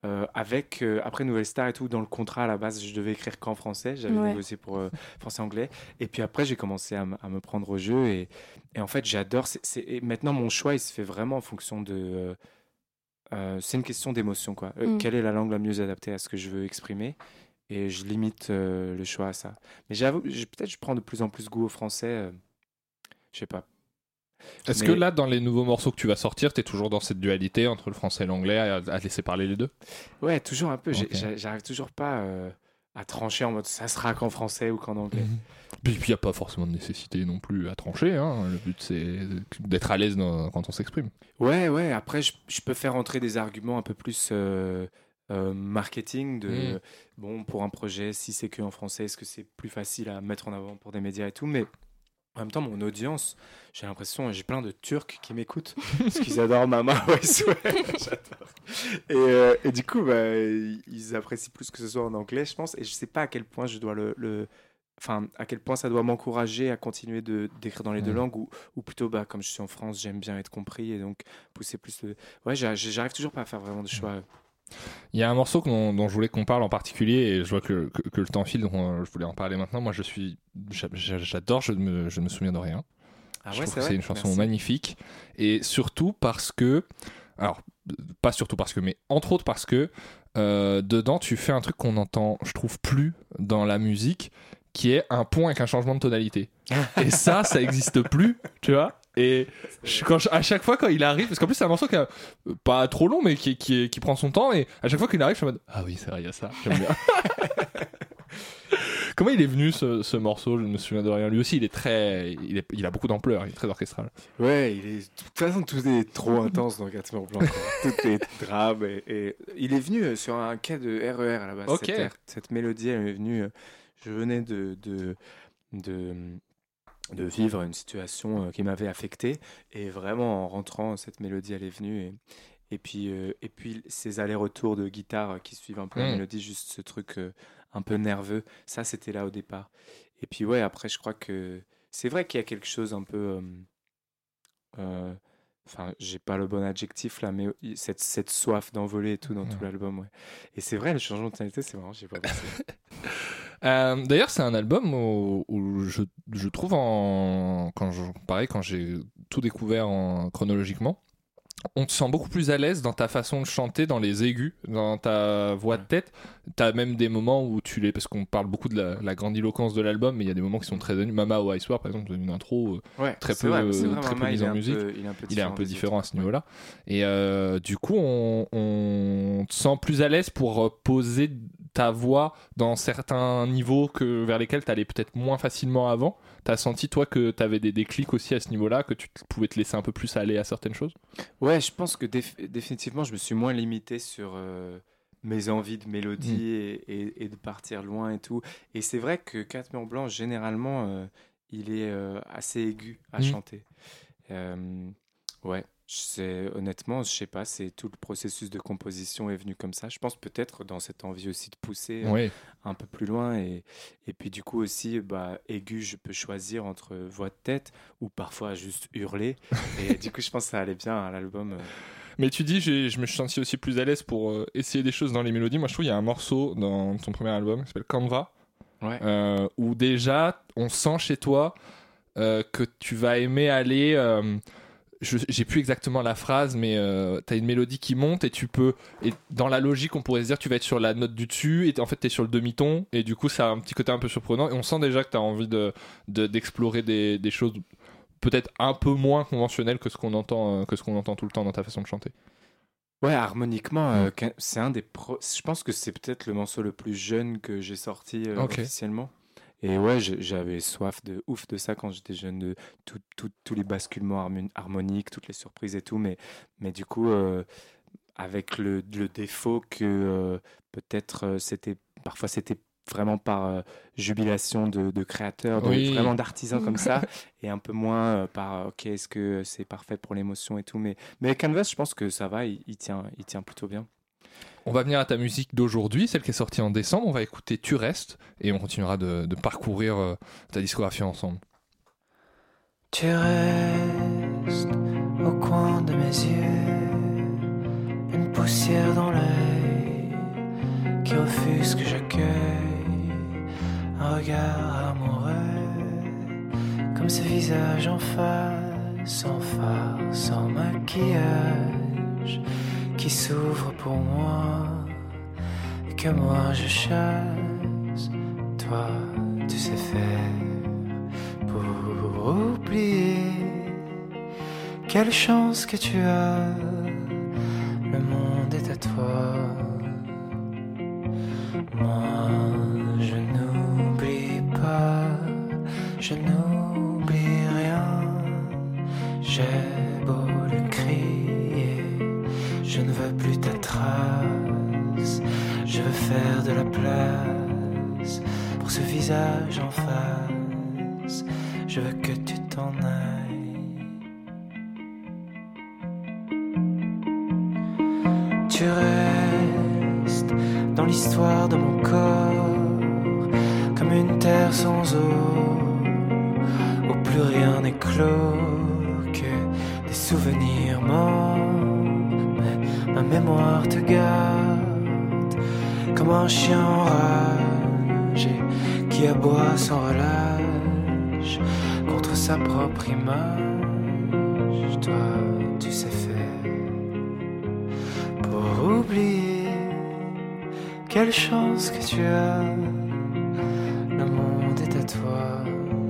Euh, avec euh, après Nouvelle Star et tout, dans le contrat à la base, je devais écrire qu'en français. J'avais Ouais. négocié pour euh, français-anglais. Et puis après, j'ai commencé à, m- à me prendre au jeu. Et, et en fait, j'adore. C'est, c'est- et maintenant, mon choix, il se fait vraiment en fonction de. euh, euh, c'est une question d'émotion, quoi. Euh, Mm. Quelle est la langue la mieux adaptée à ce que je veux exprimer? Et je limite euh, le choix à ça. Mais j'avoue, j'ai- peut-être je prends de plus en plus goût au français. euh, je sais pas. Est-ce Mais- que là, dans les nouveaux morceaux que tu vas sortir, t'es toujours dans cette dualité entre le français et l'anglais, à, à laisser parler les deux? Ouais, toujours un peu. J'ai- Ok. j'a- J'arrive toujours pas euh, à trancher en mode ça sera qu'en français ou qu'en anglais. Puis il n'y a pas forcément de nécessité non plus à trancher. Hein. Le but, c'est d'être à l'aise dans- quand on s'exprime. Ouais, ouais. Après, je, je peux faire entrer des arguments un peu plus euh, euh, marketing. De Mm. bon, pour un projet, si c'est que en français, est-ce que c'est plus facile à mettre en avant pour des médias et tout. Mais en même temps, mon audience, j'ai l'impression, j'ai plein de Turcs qui m'écoutent parce qu'ils adorent Mama West. Ouais, j'adore. Et, euh, et du coup, bah, ils apprécient plus que ce soit en anglais, je pense. Et je sais pas à quel point je dois le, le- enfin, à quel point ça doit m'encourager à continuer de d'écrire dans les deux Mm. langues, ou, ou plutôt, bah, comme je suis en France, j'aime bien être compris et donc pousser plus le. Ouais, j'a- j'arrive toujours pas à faire vraiment de choix. Il y a un morceau dont, dont je voulais qu'on parle en particulier, et je vois que, que, que le temps file, donc on- je voulais en parler maintenant. Moi, je suis, j'a- j'a- j'adore, je ne me, je ne me souviens de rien. Ah je ouais, trouve c'est que vrai. c'est une chanson Merci. magnifique, et surtout parce que, alors, pas surtout parce que, mais entre autres parce que, euh, dedans, tu fais un truc qu'on entend, je trouve, plus dans la musique, qui est un pont avec un changement de tonalité. Et ça, ça existe plus, tu vois. Et je- quand je- à chaque fois quand il arrive, parce qu'en plus c'est un morceau qui a, euh, pas trop long, mais qui, qui, qui prend son temps, et à chaque fois qu'il arrive, je suis en mode ah oui, c'est vrai, il y a ça, j'aime bien. Comment il est venu ce, ce morceau? Je ne me souviens de rien. Lui aussi, il est très, il, est, il a beaucoup d'ampleur, il est très orchestral. Ouais, il est... de toute façon, tout est trop intense dans quatre murs blancs. quoi. Tout est drame. Et, et il est venu euh, sur un quai de R E R à la base. Ok. Cette, air- cette mélodie, elle est venue. euh, Je venais de, de, de, de vivre une situation euh, qui m'avait affecté. Et vraiment, en rentrant, cette mélodie, elle est venue. Et, et, puis, euh, et puis, ces allers-retours de guitare euh, qui suivent un peu la Mm. mélodie, juste ce truc euh, un peu nerveux. Ça, c'était là au départ. Et puis, ouais, après, je crois que c'est vrai qu'il y a quelque chose un peu. euh, euh, Enfin, j'ai pas le bon adjectif là, mais il- cette, cette soif d'envoler et tout dans tout Ouais. l'album, ouais. Et c'est vrai, le changement de tonalité, c'est marrant, j'ai pas pensé. Euh, D'ailleurs, c'est un album où, où je, je trouve en quand je, pareil quand j'ai tout découvert en, chronologiquement, on te sent beaucoup plus à l'aise dans ta façon de chanter, dans les aigus, dans ta voix de tête. T'as même des moments où tu les, parce qu'on parle beaucoup de la, la grandiloquence de l'album, mais il y a des moments qui sont très émus. Mama ou Ice War, par exemple, une intro. euh, Ouais, Très c'est peu- vrai, c'est vrai, très peu Mama, mise il est en un musique. peu- il est un peu Il est un peu des différent à autres. ce niveau-là. Et euh, du coup, on, on te sent plus à l'aise pour euh, poser ta voix dans certains niveaux que, vers lesquels tu allais peut-être moins facilement avant. T'as senti, toi, que tu avais des déclics aussi à ce niveau-là, que tu t- pouvais te laisser un peu plus aller à certaines choses? Ouais, je pense que déf- définitivement, je me suis moins limité sur euh, mes envies de mélodie Mm. et, et- et de partir loin et tout. Et c'est vrai que Quatre Murs Blancs, généralement, euh, il est euh, assez aigu à Mm. chanter. Euh, ouais, c'est, honnêtement, je sais pas, c'est tout le processus de composition est venu comme ça. Je pense peut-être dans cette envie aussi de pousser euh, Oui. un peu plus loin. Et, et puis du coup aussi, bah, aigu, je peux choisir entre voix de tête ou parfois juste hurler. Et du coup, je pense que ça allait bien à l'album. euh. Mais tu dis, j'ai- je me suis senti aussi plus à l'aise pour euh, essayer des choses dans les mélodies. Moi, je trouve qu'il y a un morceau dans ton premier album qui s'appelle Canva, Ouais. euh, où déjà, on sent chez toi euh, que tu vas aimer aller. euh, je, j'ai plus exactement la phrase, mais euh, t'as une mélodie qui monte et tu peux. Et dans la logique, on pourrait se dire tu vas être sur la note du dessus et t'es- en fait t'es sur le demi-ton et du coup ça a un petit côté un peu surprenant et on sent déjà que t'as envie de, de d'explorer des, des choses peut-être un peu moins conventionnelles que ce qu'on entend euh, que ce qu'on entend tout le temps dans ta façon de chanter. Ouais, harmoniquement, euh, qu'un- c'est un des pro... Je pense que c'est peut-être le morceau le plus jeune que j'ai sorti euh, Ok. officiellement. Et ouais, j'ai- j'avais soif de ouf de ça quand j'étais jeune, de tout- tout- tous les basculements harmon- harmoniques, toutes les surprises et tout. Mais, mais du coup, euh, avec le, le défaut que euh, peut-être euh, c'était parfois c'était vraiment par euh, jubilation de, de créateurs, de- Oui. vraiment d'artisans comme ça, et un peu moins euh, par euh, ok, est-ce que c'est parfait pour l'émotion et tout. Mais, mais Canvas, je pense que ça va, il, il tient, il tient plutôt bien. On va venir à ta musique d'aujourd'hui, celle qui est sortie en décembre. On va écouter Tu restes et on continuera de, de parcourir euh, ta discographie ensemble. Tu restes au coin de mes yeux, une poussière dans l'œil, fût-ce que j'accueille un regard amoureux, comme ce visage en face, sans phare, sans maquillage, qui s'ouvre pour moi et que moi je chasse. Toi, tu sais faire pour oublier. Quelle chance que tu as, le monde est à toi. Moi, je n'oublie pas, je n'oublie rien. J'ai beau le crier, je ne veux plus ta trace. Je veux faire de la place pour ce visage en face. Je veux que tu t'en ailles. Tu restes dans l'histoire de mon corps, comme une terre sans eau, où plus rien n'est clos que des souvenirs morts. Mais ma mémoire te garde comme un chien enragé qui aboie sans relâche contre sa propre image. Toi, tu sais faire pour oublier. Quelle chance que tu as, le monde est à toi.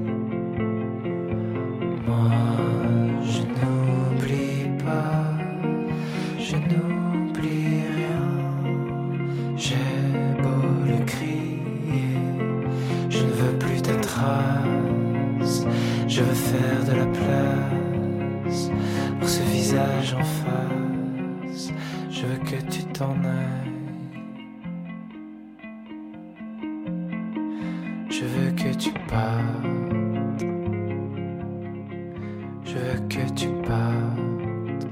Moi, je n'oublie pas, je n'oublie rien. J'ai beau le crier, je ne veux plus ta trace. Je veux faire de la place pour ce visage en face. Je veux que tu t'en ailles. Je veux que tu partes. Je veux que tu partes.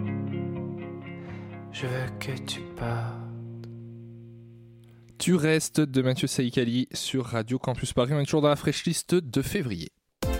Je veux que tu partes. Tu restes de Mathieu Saïkali sur Radio Campus Paris. On est toujours dans la Fresh List de février.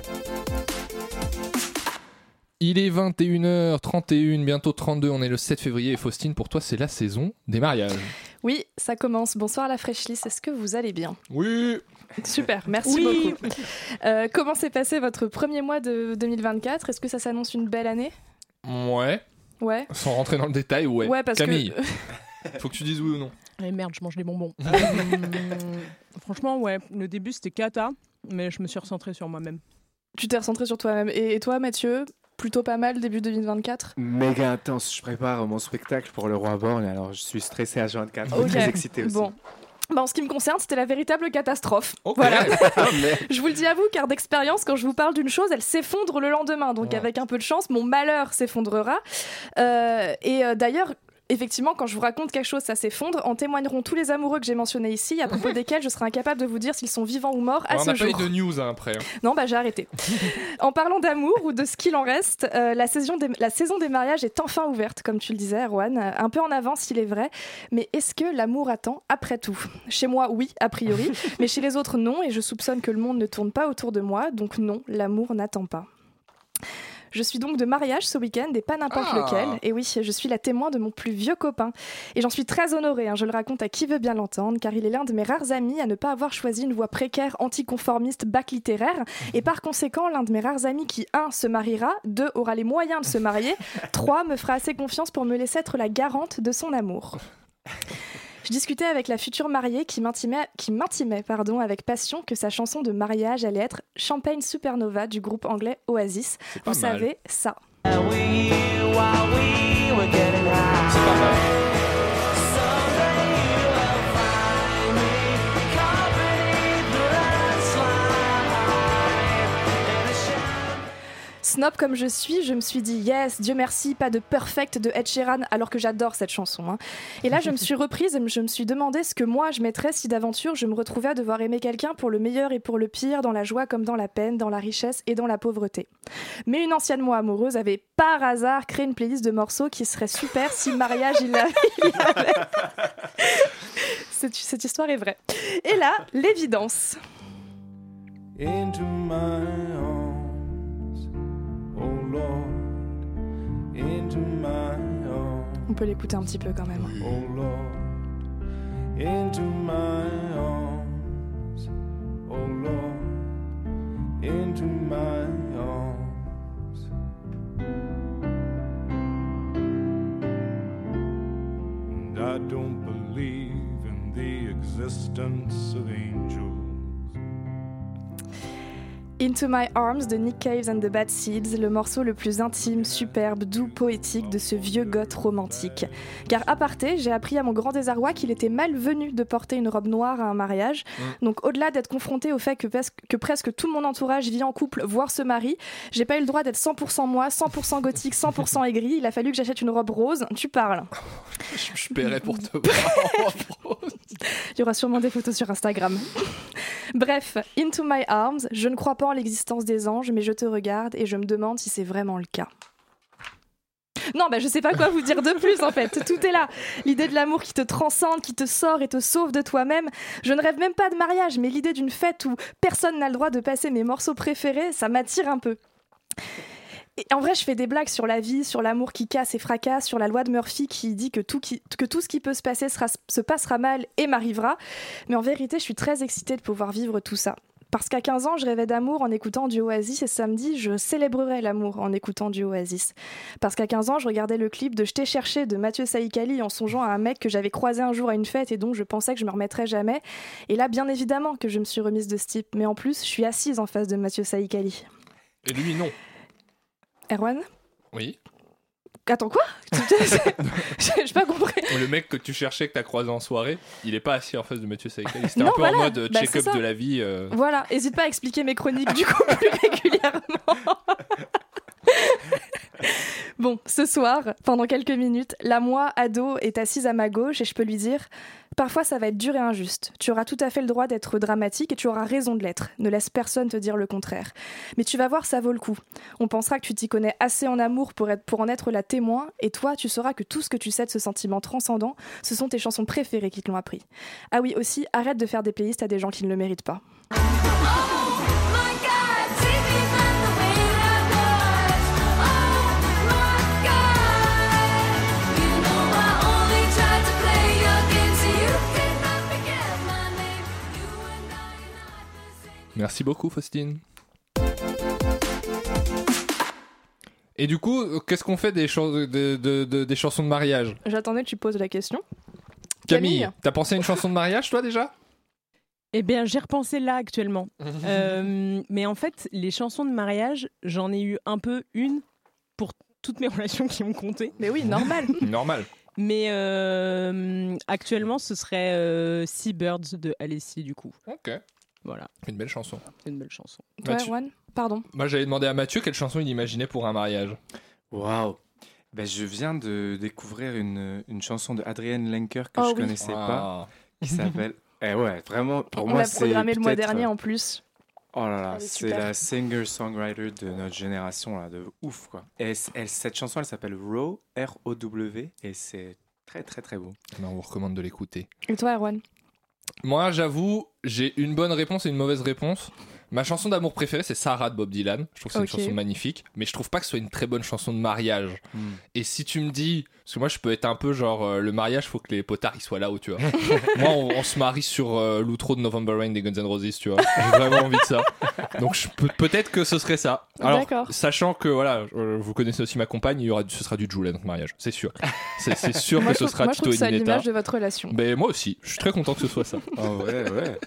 Il est vingt et une heures trente et un, bientôt trente-deux, on est le sept février. Et Faustine, pour toi, c'est la saison des mariages. Oui, ça commence. Bonsoir à la Fresh List, est-ce que vous allez bien ? Oui. Super, merci oui. beaucoup. Euh, comment s'est passé votre premier mois de deux mille vingt-quatre ? Est-ce que ça s'annonce une belle année ? Ouais. Ouais. Sans rentrer dans le détail, ouais. Ouais, parce Camille, que... faut que tu dises oui ou non. Eh merde, je mange des bonbons. euh, franchement, ouais, le début c'était cata, mais je me suis recentrée sur moi-même. Tu t'es recentré sur toi-même. Et, et toi, Mathieu ? Plutôt pas mal, début deux mille vingt-quatre ? Méga intense. Je prépare mon spectacle pour le Roi Borgne, alors je suis stressé à vingt-quatre. Ok. Très excité aussi. Bon. Bah, en ce qui me concerne, c'était la véritable catastrophe. Ok. Voilà. Ah, mais... Je vous le dis à vous, car d'expérience, quand je vous parle d'une chose, elle s'effondre le lendemain. Donc, Ouais. avec un peu de chance, mon malheur s'effondrera. Euh, et euh, d'ailleurs, effectivement, quand je vous raconte quelque chose, ça s'effondre. En témoigneront tous les amoureux que j'ai mentionnés ici, à propos desquels je serai incapable de vous dire s'ils sont vivants ou morts à Alors, ce on n'a jour. pas eu de news hein, après. Non, bah j'ai arrêté. En parlant d'amour ou de ce qu'il en reste, euh, la, saison des, la saison des mariages est enfin ouverte, comme tu le disais, Erwan. Euh, un peu en avance, il est vrai. Mais est-ce que l'amour attend après tout ? Chez moi, oui, a priori. Mais chez les autres, non. Et je soupçonne que le monde ne tourne pas autour de moi. Donc non, l'amour n'attend pas. Je suis donc de mariage ce week-end et pas n'importe Ah. lequel. Et oui, je suis la témoin de mon plus vieux copain. Et j'en suis très honorée, hein, je le raconte à qui veut bien l'entendre, car il est l'un de mes rares amis à ne pas avoir choisi une voie précaire, anticonformiste, bac littéraire. Et par conséquent, l'un de mes rares amis qui, un, se mariera, deux, aura les moyens de se marier, trois, me fera assez confiance pour me laisser être la garante de son amour. Je discutais avec la future mariée qui m'intimait, qui m'intimait pardon, avec passion que sa chanson de mariage allait être Champagne Supernova du groupe anglais Oasis. C'est pas Vous mal. savez, ça. C'est pas mal. Snob comme je suis, je me suis dit yes, Dieu merci, pas de Perfect de Ed Sheeran, alors que j'adore cette chanson. Hein. Et là, je me suis reprise et je me suis demandé ce que moi je mettrais si d'aventure je me retrouvais à devoir aimer quelqu'un pour le meilleur et pour le pire, dans la joie comme dans la peine, dans la richesse et dans la pauvreté. Mais une ancienne moi amoureuse avait par hasard créé une playlist de morceaux qui serait super si le mariage il avait. Il avait... cette, cette histoire est vraie. Et là, l'évidence. Into my arms, oh Lord, into my arms, On peut l'écouter un petit peu quand même. oh Lord, into my arms, oh Lord, into my arms. And I don't believe in the existence of angels. Into My Arms de Nick Cave and the Bad Seeds, le morceau le plus intime, superbe, doux, poétique de ce vieux goth romantique. Car à aparté, j'ai appris à mon grand désarroi qu'il était malvenu de porter une robe noire à un mariage. Mmh. Donc au-delà d'être confronté au fait que, que presque tout mon entourage vit en couple, voire se marie, j'ai pas eu le droit d'être cent pour cent moi, cent pour cent gothique, cent pour cent aigri. Il a fallu que j'achète une robe rose. Tu parles. Je, je paierais pour te voir en rose. Il y aura sûrement des photos sur Instagram. Bref, Into My Arms, je ne crois pas en l'existence des anges, mais je te regarde et je me demande si c'est vraiment le cas. Non, bah je sais pas quoi vous dire de plus en fait, tout est là. L'idée de l'amour qui te transcende, qui te sort et te sauve de toi-même. Je ne rêve même pas de mariage, mais l'idée d'une fête où personne n'a le droit de passer mes morceaux préférés, ça m'attire un peu. Et en vrai, je fais des blagues sur la vie, sur l'amour qui casse et fracasse, sur la loi de Murphy qui dit que tout, qui, que tout ce qui peut se passer sera, se passera mal et m'arrivera. Mais en vérité, je suis très excitée de pouvoir vivre tout ça. Parce qu'à quinze ans, je rêvais d'amour en écoutant du Oasis et samedi, je célébrerais l'amour en écoutant du Oasis. Parce qu'à quinze ans, je regardais le clip de Je t'ai cherché de Mathieu Saïkali en songeant à un mec que j'avais croisé un jour à une fête et dont je pensais que je me remettrais jamais. Et là, bien évidemment que je me suis remise de ce type. Mais en plus, je suis assise en face de Mathieu Saïkali. Et lui, non. Erwan ? Oui. Attends, quoi ? J'ai pas compris. Le mec que tu cherchais, que t'as croisé en soirée, il est pas assis en face de Mathieu Saïkali. C'était non, un peu voilà. en mode bah, check-up de la vie. Euh... Voilà, hésite pas à expliquer mes chroniques du coup plus régulièrement. Bon, ce soir, pendant quelques minutes, la moi, ado, est assise à ma gauche et je peux lui dire « Parfois ça va être dur et injuste. Tu auras tout à fait le droit d'être dramatique et tu auras raison de l'être. Ne laisse personne te dire le contraire. Mais tu vas voir, ça vaut le coup. On pensera que tu t'y connais assez en amour pour, être, pour en être la témoin et toi, tu sauras que tout ce que tu sais de ce sentiment transcendant, ce sont tes chansons préférées qui te l'ont appris. Ah oui, aussi, arrête de faire des playlists à des gens qui ne le méritent pas. » Merci beaucoup, Faustine. Et du coup, qu'est-ce qu'on fait des, chans- de, de, de, des chansons de mariage ? J'attendais que tu poses la question. Camille, Camille, t'as pensé à une chanson de mariage, toi, déjà ? Eh bien, j'ai repensé là actuellement. euh, mais en fait, les chansons de mariage, j'en ai eu un peu une pour toutes mes relations qui ont compté. Mais oui, normal. Normal. Mais euh, actuellement, ce serait euh, Seabirds de Alessi, du coup. Ok. Voilà. Une belle chanson. C'est une belle chanson. Toi, Mathieu... Erwan ? Pardon. Moi, j'avais demandé à Mathieu quelle chanson il imaginait pour un mariage. Waouh. Ben, je viens de découvrir une, une chanson de Adrienne Lenker que oh, je oui. connaissais ah. pas, qui s'appelle... Eh ouais, vraiment, pour On moi, l'a c'est programmé le mois peut-être- dernier en plus. Oh là là, Elle est c'est super. la singer-songwriter de notre génération, là, de ouf, quoi. Et elle- elle- cette chanson, elle s'appelle Row, R O W, et c'est très, très, très beau. Ben, on vous recommande de l'écouter. Et toi, Erwan ? Moi, j'avoue, j'ai une bonne réponse et une mauvaise réponse. Ma chanson d'amour préférée, c'est Sarah de Bob Dylan. Je trouve que c'est Ok. une chanson magnifique, mais je trouve pas que ce soit une très bonne chanson de mariage. Mm. Et si tu me dis, parce que moi je peux être un peu genre euh, le mariage, faut que les potards ils soient là où tu vois. Moi, on, on se marie sur euh, l'outro de November Rain des Guns N' Roses, tu vois. J'ai vraiment envie de ça. Donc je peux, peut-être que ce serait ça. Alors, D'accord. sachant que voilà, euh, vous connaissez aussi ma compagne, il y aura, du- ce sera du Jul à notre mariage, c'est sûr. C'est, c'est sûr Moi, que je ce trouve, sera moi, je Tito trouve que et c'est à Ninetta. l'image de votre relation. Ben moi aussi, je suis très content que ce soit ça. Oh ouais, ouais.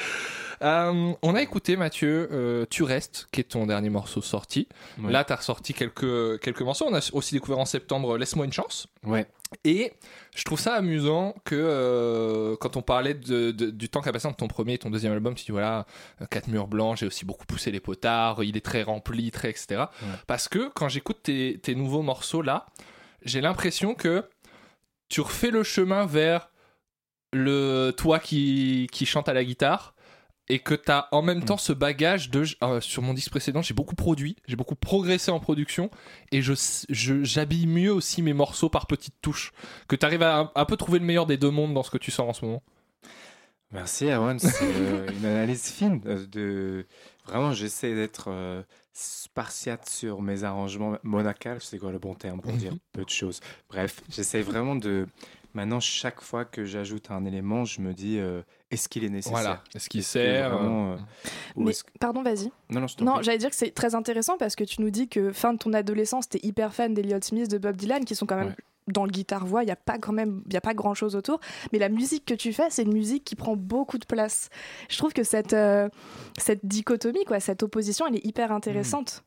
Euh, on a écouté Mathieu, euh, Tu restes, qui est ton dernier morceau sorti. Ouais. Là, t'as ressorti quelques, quelques morceaux. On a aussi découvert en septembre Laisse-moi une chance. Ouais. Et je trouve ça amusant que euh, quand on parlait de, de, du temps qu'a passé entre ton premier et ton deuxième album, tu dis voilà, euh, Quatre murs blancs, j'ai aussi beaucoup poussé les potards, il est très rempli, très et cetera. Ouais. Parce que quand j'écoute tes, tes nouveaux morceaux là, j'ai l'impression que tu refais le chemin vers le toi qui, qui chante à la guitare. Et que tu as en même temps ce bagage de... Euh, sur mon disque précédent, j'ai beaucoup produit, j'ai beaucoup progressé en production, et je, je, j'habille mieux aussi mes morceaux par petites touches. Que tu arrives à un, un peu trouver le meilleur des deux mondes dans ce que tu sors en ce moment. Merci, Erwan. C'est euh, une analyse fine. euh, de... Vraiment, j'essaie d'être euh, spartiate sur mes arrangements. Monacal, c'est quoi le bon terme pour dire peu de choses. Bref, j'essaie vraiment de... Maintenant, chaque fois que j'ajoute un élément, je me dis, euh, est-ce qu'il est nécessaire ? Voilà, est-ce qu'il Est-ce sert que vraiment, euh, ou Mais, est-ce que- pardon, vas-y. Non, non, je t'en Non, prie. j'allais dire que c'est très intéressant parce que tu nous dis que fin de ton adolescence, t'es hyper fan d'Elliott Smith, de Bob Dylan, qui sont quand même Ouais. dans le guitare-voix, il n'y a pas quand même, il y a pas grand-chose autour. Mais la musique que tu fais, c'est une musique qui prend beaucoup de place. Je trouve que cette, euh, cette dichotomie, quoi, cette opposition, elle est hyper intéressante.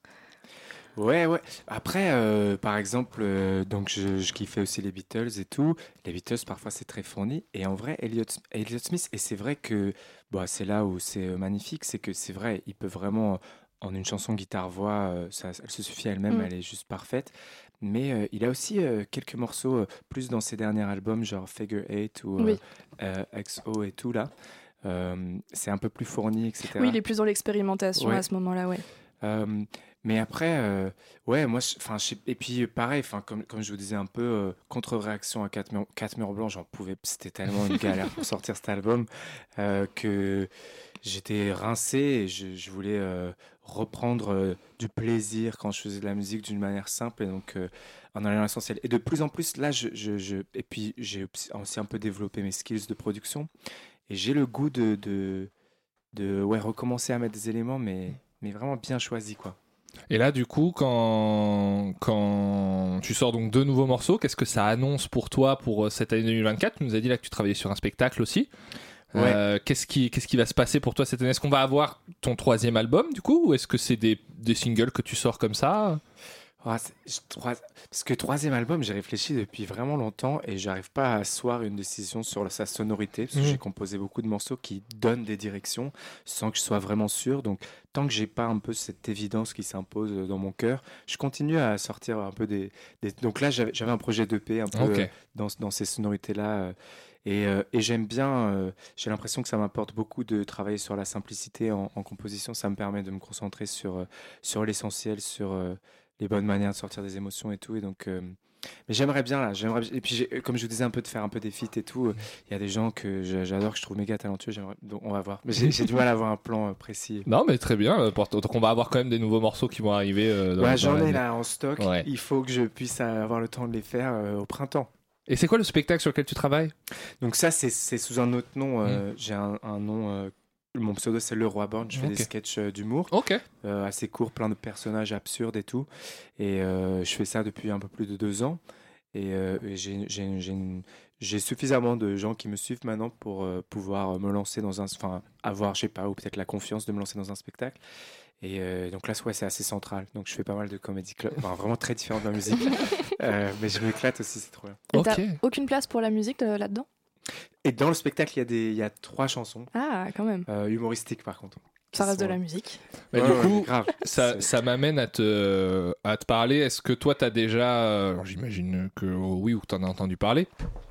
Ouais, ouais. Après, euh, par exemple, euh, donc je, je kiffais aussi les Beatles et tout. Les Beatles, parfois, c'est très fourni. Et en vrai, Elliott, Elliott Smith, et c'est vrai que bah, c'est là où c'est euh, magnifique, c'est que c'est vrai, il peut vraiment, en une chanson guitare-voix, euh, ça, elle se suffit elle-même, Mm. elle est juste parfaite. Mais euh, il a aussi euh, quelques morceaux, euh, plus dans ses derniers albums, genre Figure Eight ou euh, Oui. euh, X O et tout, là. Euh, c'est un peu plus fourni, et cetera. Oui, il est plus dans l'expérimentation Ouais. à ce moment-là, ouais. Euh, mais après, euh, ouais, moi, je- enfin, je sais- et puis pareil, enfin, comme, comme je vous disais un peu, euh, contre-réaction à quatre murs, quatre murs blancs, j'en pouvais, c'était tellement une galère pour sortir cet album euh, que j'étais rincé et je, je voulais euh, reprendre euh, du plaisir quand je faisais de la musique d'une manière simple et donc euh, en allant à l'essentiel. Et de plus en plus, là, je, je, je- et puis j'ai aussi un peu développé mes skills de production et j'ai le goût de, de, de ouais, recommencer à mettre des éléments, mais, mais vraiment bien choisis, quoi. Et là, du coup, quand, quand tu sors donc deux nouveaux morceaux, qu'est-ce que ça annonce pour toi pour cette année deux mille vingt-quatre ? Tu nous as dit là que tu travaillais sur un spectacle aussi. Ouais. Euh, qu'est-ce qui, qu'est-ce qui va se passer pour toi cette année ? Est-ce qu'on va avoir ton troisième album, du coup, ou est-ce que c'est des, des singles que tu sors comme ça ? Ah, c'est- je- trois- Parce que troisième album, j'ai réfléchi depuis vraiment longtemps et j'arrive pas à asseoir une décision sur sa sonorité parce que Mhm. j'ai composé beaucoup de morceaux qui donnent des directions sans que je sois vraiment sûr. Donc, tant que j'ai pas un peu cette évidence qui s'impose dans mon cœur, je continue à sortir un peu des. des- Donc là, j'avais j'avais un projet d'E P un peu Ok. euh, dans, dans ces sonorités-là. euh, Et, euh, et j'aime bien, euh, j'ai l'impression que ça m'apporte beaucoup de travailler sur la simplicité en, en composition. Ça me permet de me concentrer sur, euh, sur l'essentiel, sur euh, les bonnes manières de sortir des émotions et tout. Et donc, euh, mais j'aimerais bien là, j'aimerais. Et puis, j'ai- comme je vous disais, un peu de faire un peu des feats et tout. euh, Il y a des gens que je- j'adore, que je trouve méga talentueux. J'aimerais, donc on va voir. Mais j'ai j'ai du mal à avoir un plan euh, précis. Non, mais très bien. euh, pour- Donc, on va avoir quand même des nouveaux morceaux qui vont arriver. euh, dans, Ouais, dans j'en ai l'année. là en stock. Ouais. Il faut que je puisse avoir le temps de les faire euh, au printemps. Et c'est quoi le spectacle sur lequel tu travailles ? Donc ça, c'est c'est sous un autre nom. euh, J'ai un, un nom. euh, mon pseudo, c'est Le Roi Born. Je fais Ok. des sketchs euh, d'humour. Ok. euh, assez court, plein de personnages absurdes et tout. Et euh, je fais ça depuis un peu plus de deux ans. Et, euh, et j'ai, j'ai, j'ai, une- j'ai suffisamment de gens qui me suivent maintenant pour euh, pouvoir me lancer dans un... Enfin, avoir, je sais pas, ou peut-être la confiance de me lancer dans un spectacle. Et euh, donc là, ouais, c'est assez central. Donc je fais pas mal de comédie club. Enfin, vraiment très différent de la musique. Euh, mais je m'éclate aussi, c'est trop bien. Et Ok. t'as aucune place pour la musique euh, là-dedans ? Et dans le spectacle, il y a, des, il y a trois chansons. Ah, quand même. Euh, humoristiques, par contre. Ça Qui reste de sont- la musique. Bah, Ouais, du ouais, coup, grave. Ça, C'est- ça m'amène à te, à te parler. Est-ce que toi, tu as déjà. euh, alors, j'imagine que oui, ou que tu en as entendu parler.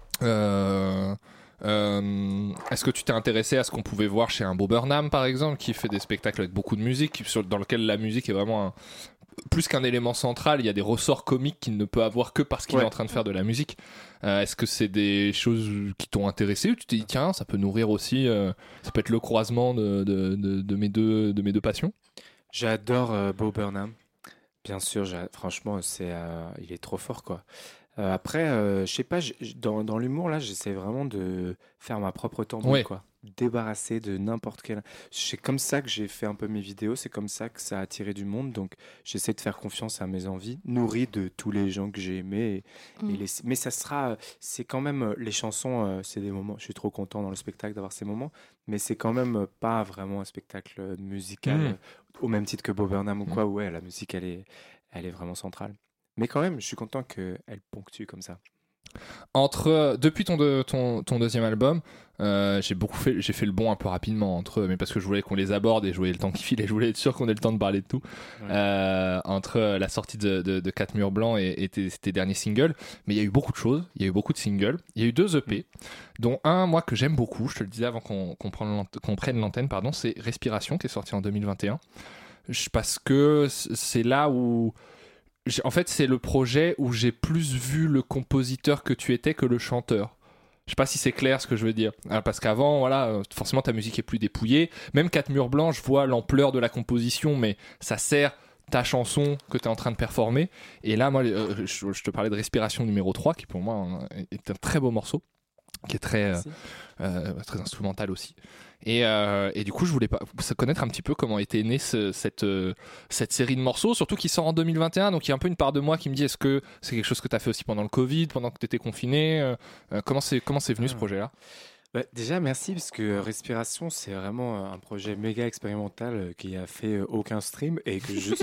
Euh, euh, Est-ce que tu t'es intéressé à ce qu'on pouvait voir chez un Bo Burnham, par exemple, qui fait des spectacles avec beaucoup de musique, sur- dans lequel la musique est vraiment un- plus qu'un élément central, il y a des ressorts comiques qu'il ne peut avoir que parce qu'il Ouais. est en train de faire de la musique. Euh, Est-ce que c'est des choses qui t'ont intéressé ou tu t'es dit tiens, ça peut nourrir aussi, euh, ça peut être le croisement de, de, de, de mes, deux, de mes deux passions? J'adore euh, Bo Burnham. Bien sûr, j'a- franchement, c'est, euh, il est trop fort, quoi. Euh, après, euh, je sais pas, j- j- dans, dans l'humour, là, j'essaie vraiment de faire ma propre tambouille, Ouais. quoi. Débarrasser de n'importe quel... C'est comme ça que j'ai fait un peu mes vidéos, c'est comme ça que ça a attiré du monde, donc j'essaie de faire confiance à mes envies, nourries de tous les gens que j'ai aimés. Et, et Mm. les- Mais ça sera... C'est quand même... euh, Les chansons, euh, c'est des moments... Je suis trop content dans le spectacle d'avoir ces moments, mais c'est quand même euh, pas vraiment un spectacle euh, musical, Mm. euh, au même titre que Bo Burnham ou Mm. quoi, où ouais, la musique, elle est, elle est vraiment centrale. Mais quand même, je suis content qu'elle ponctue comme ça. Entre depuis ton, de- ton, ton deuxième album, euh, j'ai beaucoup fait, j'ai fait le bond un peu rapidement entre eux, mais parce que je voulais qu'on les aborde et je voyais le temps qui file et je voulais être sûr qu'on ait le temps de parler de tout. Ouais. Euh, entre la sortie de, de, de Quatre Murs Blancs et, et tes, tes derniers singles, mais il y a eu beaucoup de choses, il y a eu beaucoup de singles, il y a eu deux E P, dont un moi que j'aime beaucoup, je te le disais avant qu'on qu'on prenne l'ant- qu'on prenne l'antenne, pardon, c'est Respiration qui est sorti en deux mille vingt et un. Je- parce que c'est là où j'ai- en fait, c'est le projet où j'ai plus vu le compositeur que tu étais que le chanteur. Je sais pas si c'est clair ce que je veux dire. Alors, parce qu'avant, voilà, forcément ta musique est plus dépouillée. Même quatre murs blancs, je vois l'ampleur de la composition, mais ça sert ta chanson que tu es en train de performer. Et là, moi, euh, je, je te parlais de Respiration numéro trois, qui pour moi un, est un très beau morceau, qui est très, euh, euh, très instrumental aussi. Et, euh, et du coup, je voulais pas connaître un petit peu comment était née ce, cette, euh, cette série de morceaux, surtout qui sort en deux mille vingt et un. Donc il y a un peu une part de moi qui me dit, est-ce que c'est quelque chose que tu as fait aussi pendant le Covid, pendant que tu étais confiné euh, comment, c'est, comment c'est venu ce projet-là? Bah, déjà, merci, parce que Respiration, c'est vraiment un projet méga expérimental euh, qui a fait euh, aucun stream et que je,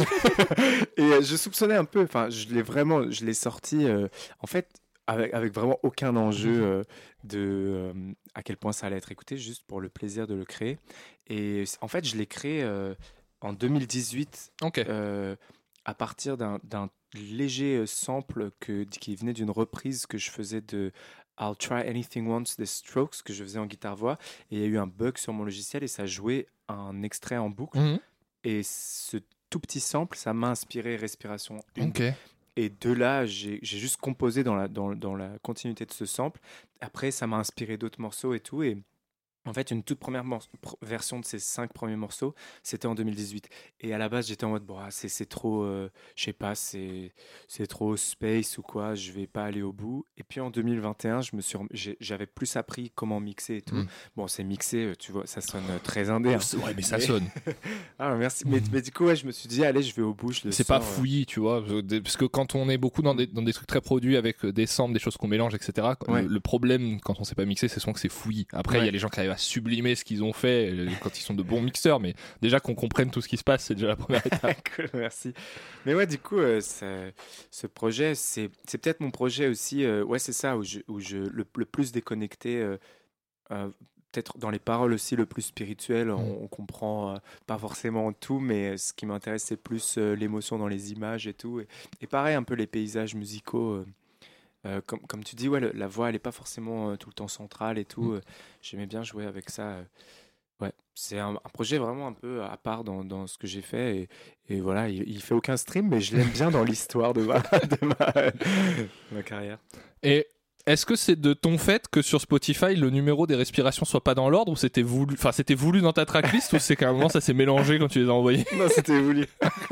et, euh, je soupçonnais un peu, enfin, je l'ai vraiment, je l'ai sorti, euh, en fait, avec, avec vraiment aucun enjeu euh, de euh, à quel point ça allait être écouté, juste pour le plaisir de le créer. Et en fait, je l'ai créé euh, en deux mille dix-huit, okay. euh, à partir d'un, d'un léger sample que, qui venait d'une reprise que je faisais de I'll Try Anything Once des Strokes, que je faisais en guitare-voix, et il y a eu un bug sur mon logiciel et ça jouait un extrait en boucle. Mmh. Et ce tout petit sample, ça m'a inspiré Respiration un. Okay. Et de là, j'ai, j'ai juste composé dans la, dans, dans la continuité de ce sample. Après, ça m'a inspiré d'autres morceaux et tout. Et en fait, une toute première mor- pr- version de ces cinq premiers morceaux, c'était en deux mille dix-huit. Et à la base, j'étais en mode, bon, c'est, c'est trop, euh, je sais pas, c'est, c'est trop space ou quoi, je vais pas aller au bout. Et puis en deux mille vingt et un, je me suis, j'ai, j'avais plus appris comment mixer et tout. Mm. Bon, c'est mixé, tu vois, ça sonne très indé. Hein. Ouais, mais ça mais... sonne. Ah, merci. Mais, mais du coup, ouais, je me suis dit, allez, je vais au bout. Je le c'est sors, pas fouillis, tu vois, parce que quand on est beaucoup dans des, dans des trucs très produits avec des samples, des choses qu'on mélange, et cetera, ouais. le, le problème quand on sait pas mixer, c'est souvent que c'est fouillis. Après, il ouais. y a les gens qui arrivent à sublimer ce qu'ils ont fait quand ils sont de bons mixeurs, mais déjà qu'on comprenne tout ce qui se passe, c'est déjà la première étape. Cool, merci. Mais ouais, du coup, euh, ça, ce projet, c'est, c'est peut-être mon projet aussi, euh, ouais, c'est ça, où je, où je le, le plus déconnecté, euh, euh, peut-être dans les paroles aussi, le plus spirituel, mmh. on, on comprend euh, pas forcément tout, mais ce qui m'intéresse, c'est plus euh, l'émotion dans les images et tout. Et, et pareil, un peu les paysages musicaux. Euh, Euh, comme, comme tu dis, ouais, le, la voix, elle n'est pas forcément euh, tout le temps centrale et tout. Mmh. Euh, j'aimais bien jouer avec ça. Euh, ouais, c'est un, un projet vraiment un peu à part dans, dans ce que j'ai fait. Et, et voilà, il, il fait aucun stream, mais je l'aime bien dans l'histoire de ma, de ma, de ma carrière. Et est-ce que c'est de ton fait que sur Spotify, le numéro des respirations soit pas dans l'ordre, ou c'était voulu, enfin, c'était voulu dans ta tracklist, ou c'est qu'à un moment ça s'est mélangé quand tu les as envoyés? Non, c'était voulu.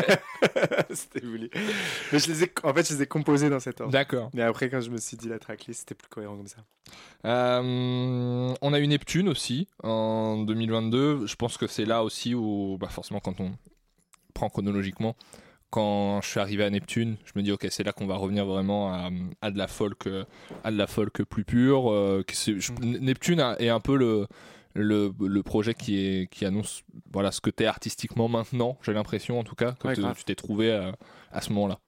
C'était voulu. Mais je les ai, en fait, je les ai composés dans cet ordre. D'accord. Mais après, quand je me suis dit la tracklist, c'était plus cohérent comme ça. Euh, on a eu Neptune aussi en deux mille vingt-deux. Je pense que c'est là aussi où, bah forcément, quand on prend chronologiquement, quand je suis arrivé à Neptune, je me dis ok, c'est là qu'on va revenir vraiment à, à de la folk, à de la folk plus pure. Euh, c'est, je, Neptune est un peu le Le, le projet qui, est, qui annonce voilà, ce que tu es artistiquement maintenant, j'ai l'impression en tout cas, que ouais, tu t'es trouvé à, à ce moment-là.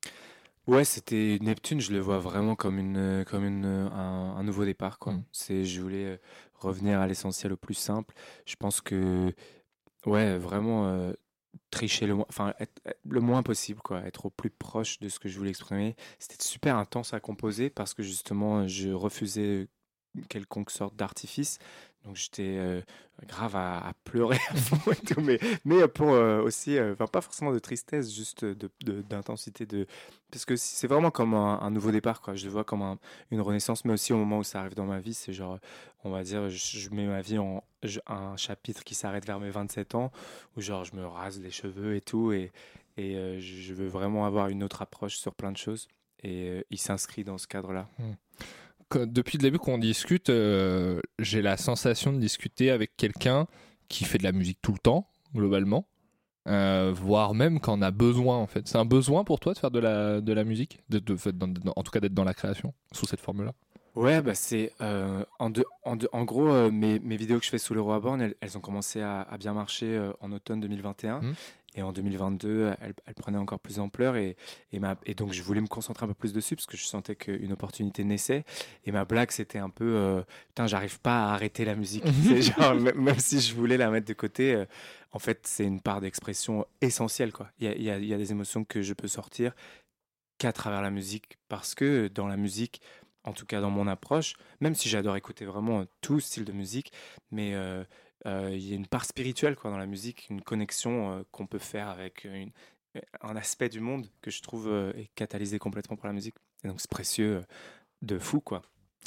Ouais, c'était Neptune, je le vois vraiment comme, une, comme une, un, un nouveau départ. Quoi. Mmh. C'est, je voulais revenir à l'essentiel, au plus simple. Je pense que, ouais, vraiment euh, tricher le moins, enfin, être, être le moins possible, quoi, être au plus proche de ce que je voulais exprimer. C'était super intense à composer parce que justement, je refusais quelconque sorte d'artifice. Donc j'étais euh, grave à, à pleurer à fond et tout, mais, mais pour euh, aussi, euh, pas forcément de tristesse, juste de, de, d'intensité, de... parce que c'est vraiment comme un, un nouveau départ, quoi. Je le vois comme un, une renaissance, mais aussi au moment où ça arrive dans ma vie, c'est genre, on va dire, je, je mets ma vie en je, un chapitre qui s'arrête vers mes vingt-sept ans, où genre je me rase les cheveux et tout, et, et euh, je veux vraiment avoir une autre approche sur plein de choses, et euh, il s'inscrit dans ce cadre-là. Mmh. Depuis le début qu'on discute, euh, j'ai la sensation de discuter avec quelqu'un qui fait de la musique tout le temps, globalement, euh, voire même quand on a besoin, en fait. C'est un besoin pour toi de faire de la, de la musique, de, de, de, de, en tout cas d'être dans la création, sous cette forme-là? Ouais, bah c'est euh, en, de, en, de, en gros, euh, mes, mes vidéos que je fais sous le Roi Born, elles, elles ont commencé à, à bien marcher euh, en automne deux mille vingt et un. Mmh. Et en deux mille vingt-deux, elle, elle prenait encore plus d'ampleur et, et, ma, et donc je voulais me concentrer un peu plus dessus parce que je sentais qu'une opportunité naissait. Et ma blague, c'était un peu euh, putain, j'arrive pas à arrêter la musique. C'est genre, même, même si je voulais la mettre de côté, euh, en fait, c'est une part d'expression essentielle, quoi. Il y a, y a, y a des émotions que je peux sortir qu'à travers la musique parce que dans la musique, en tout cas dans mon approche, même si j'adore écouter vraiment tout style de musique, mais euh, il euh, y a une part spirituelle, quoi, dans la musique, une connexion euh, qu'on peut faire avec une, un aspect du monde que je trouve euh, est catalysé complètement par la musique. Et donc c'est précieux euh, de fou, quoi.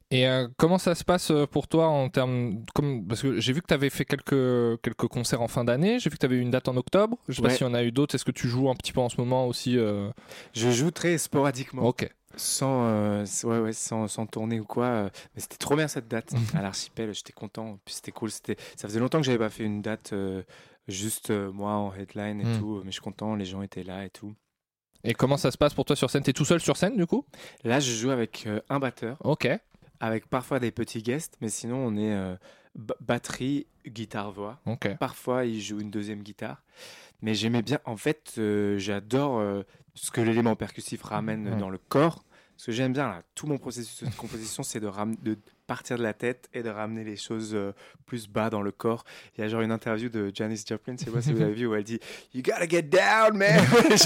Et euh, comment ça se passe pour toi en termes comme parce que j'ai vu que tu avais fait quelques quelques concerts en fin d'année, j'ai vu que tu avais eu une date en octobre, je sais ouais. pas s'il y en a eu d'autres, est-ce que tu joues un petit peu en ce moment aussi euh... Je joue très sporadiquement. OK. Sans euh, ouais ouais sans sans tourner ou quoi, euh, mais c'était trop bien cette date à l'Archipel, j'étais content, puis c'était cool, c'était ça faisait longtemps que j'avais pas fait une date euh, juste euh, moi en headline et mm. tout, mais je suis content, les gens étaient là et tout. Et comment ça se passe pour toi sur scène? T'es tout seul sur scène du coup? Là, je joue avec euh, un batteur. OK. Avec parfois des petits guests, mais sinon on est euh, b- batterie, guitare, voix. Okay. Parfois il joue une deuxième guitare. Mais j'aimais bien, en fait, euh, j'adore euh, ce que l'élément percussif ramène mmh. dans le corps. Ce que j'aime bien, là, tout mon processus de composition, c'est de, ram- de partir de la tête et de ramener les choses euh, plus bas dans le corps. Il y a genre une interview de Janis Joplin, je sais pas si vous l'avez vu, où elle dit « You gotta get down, man !»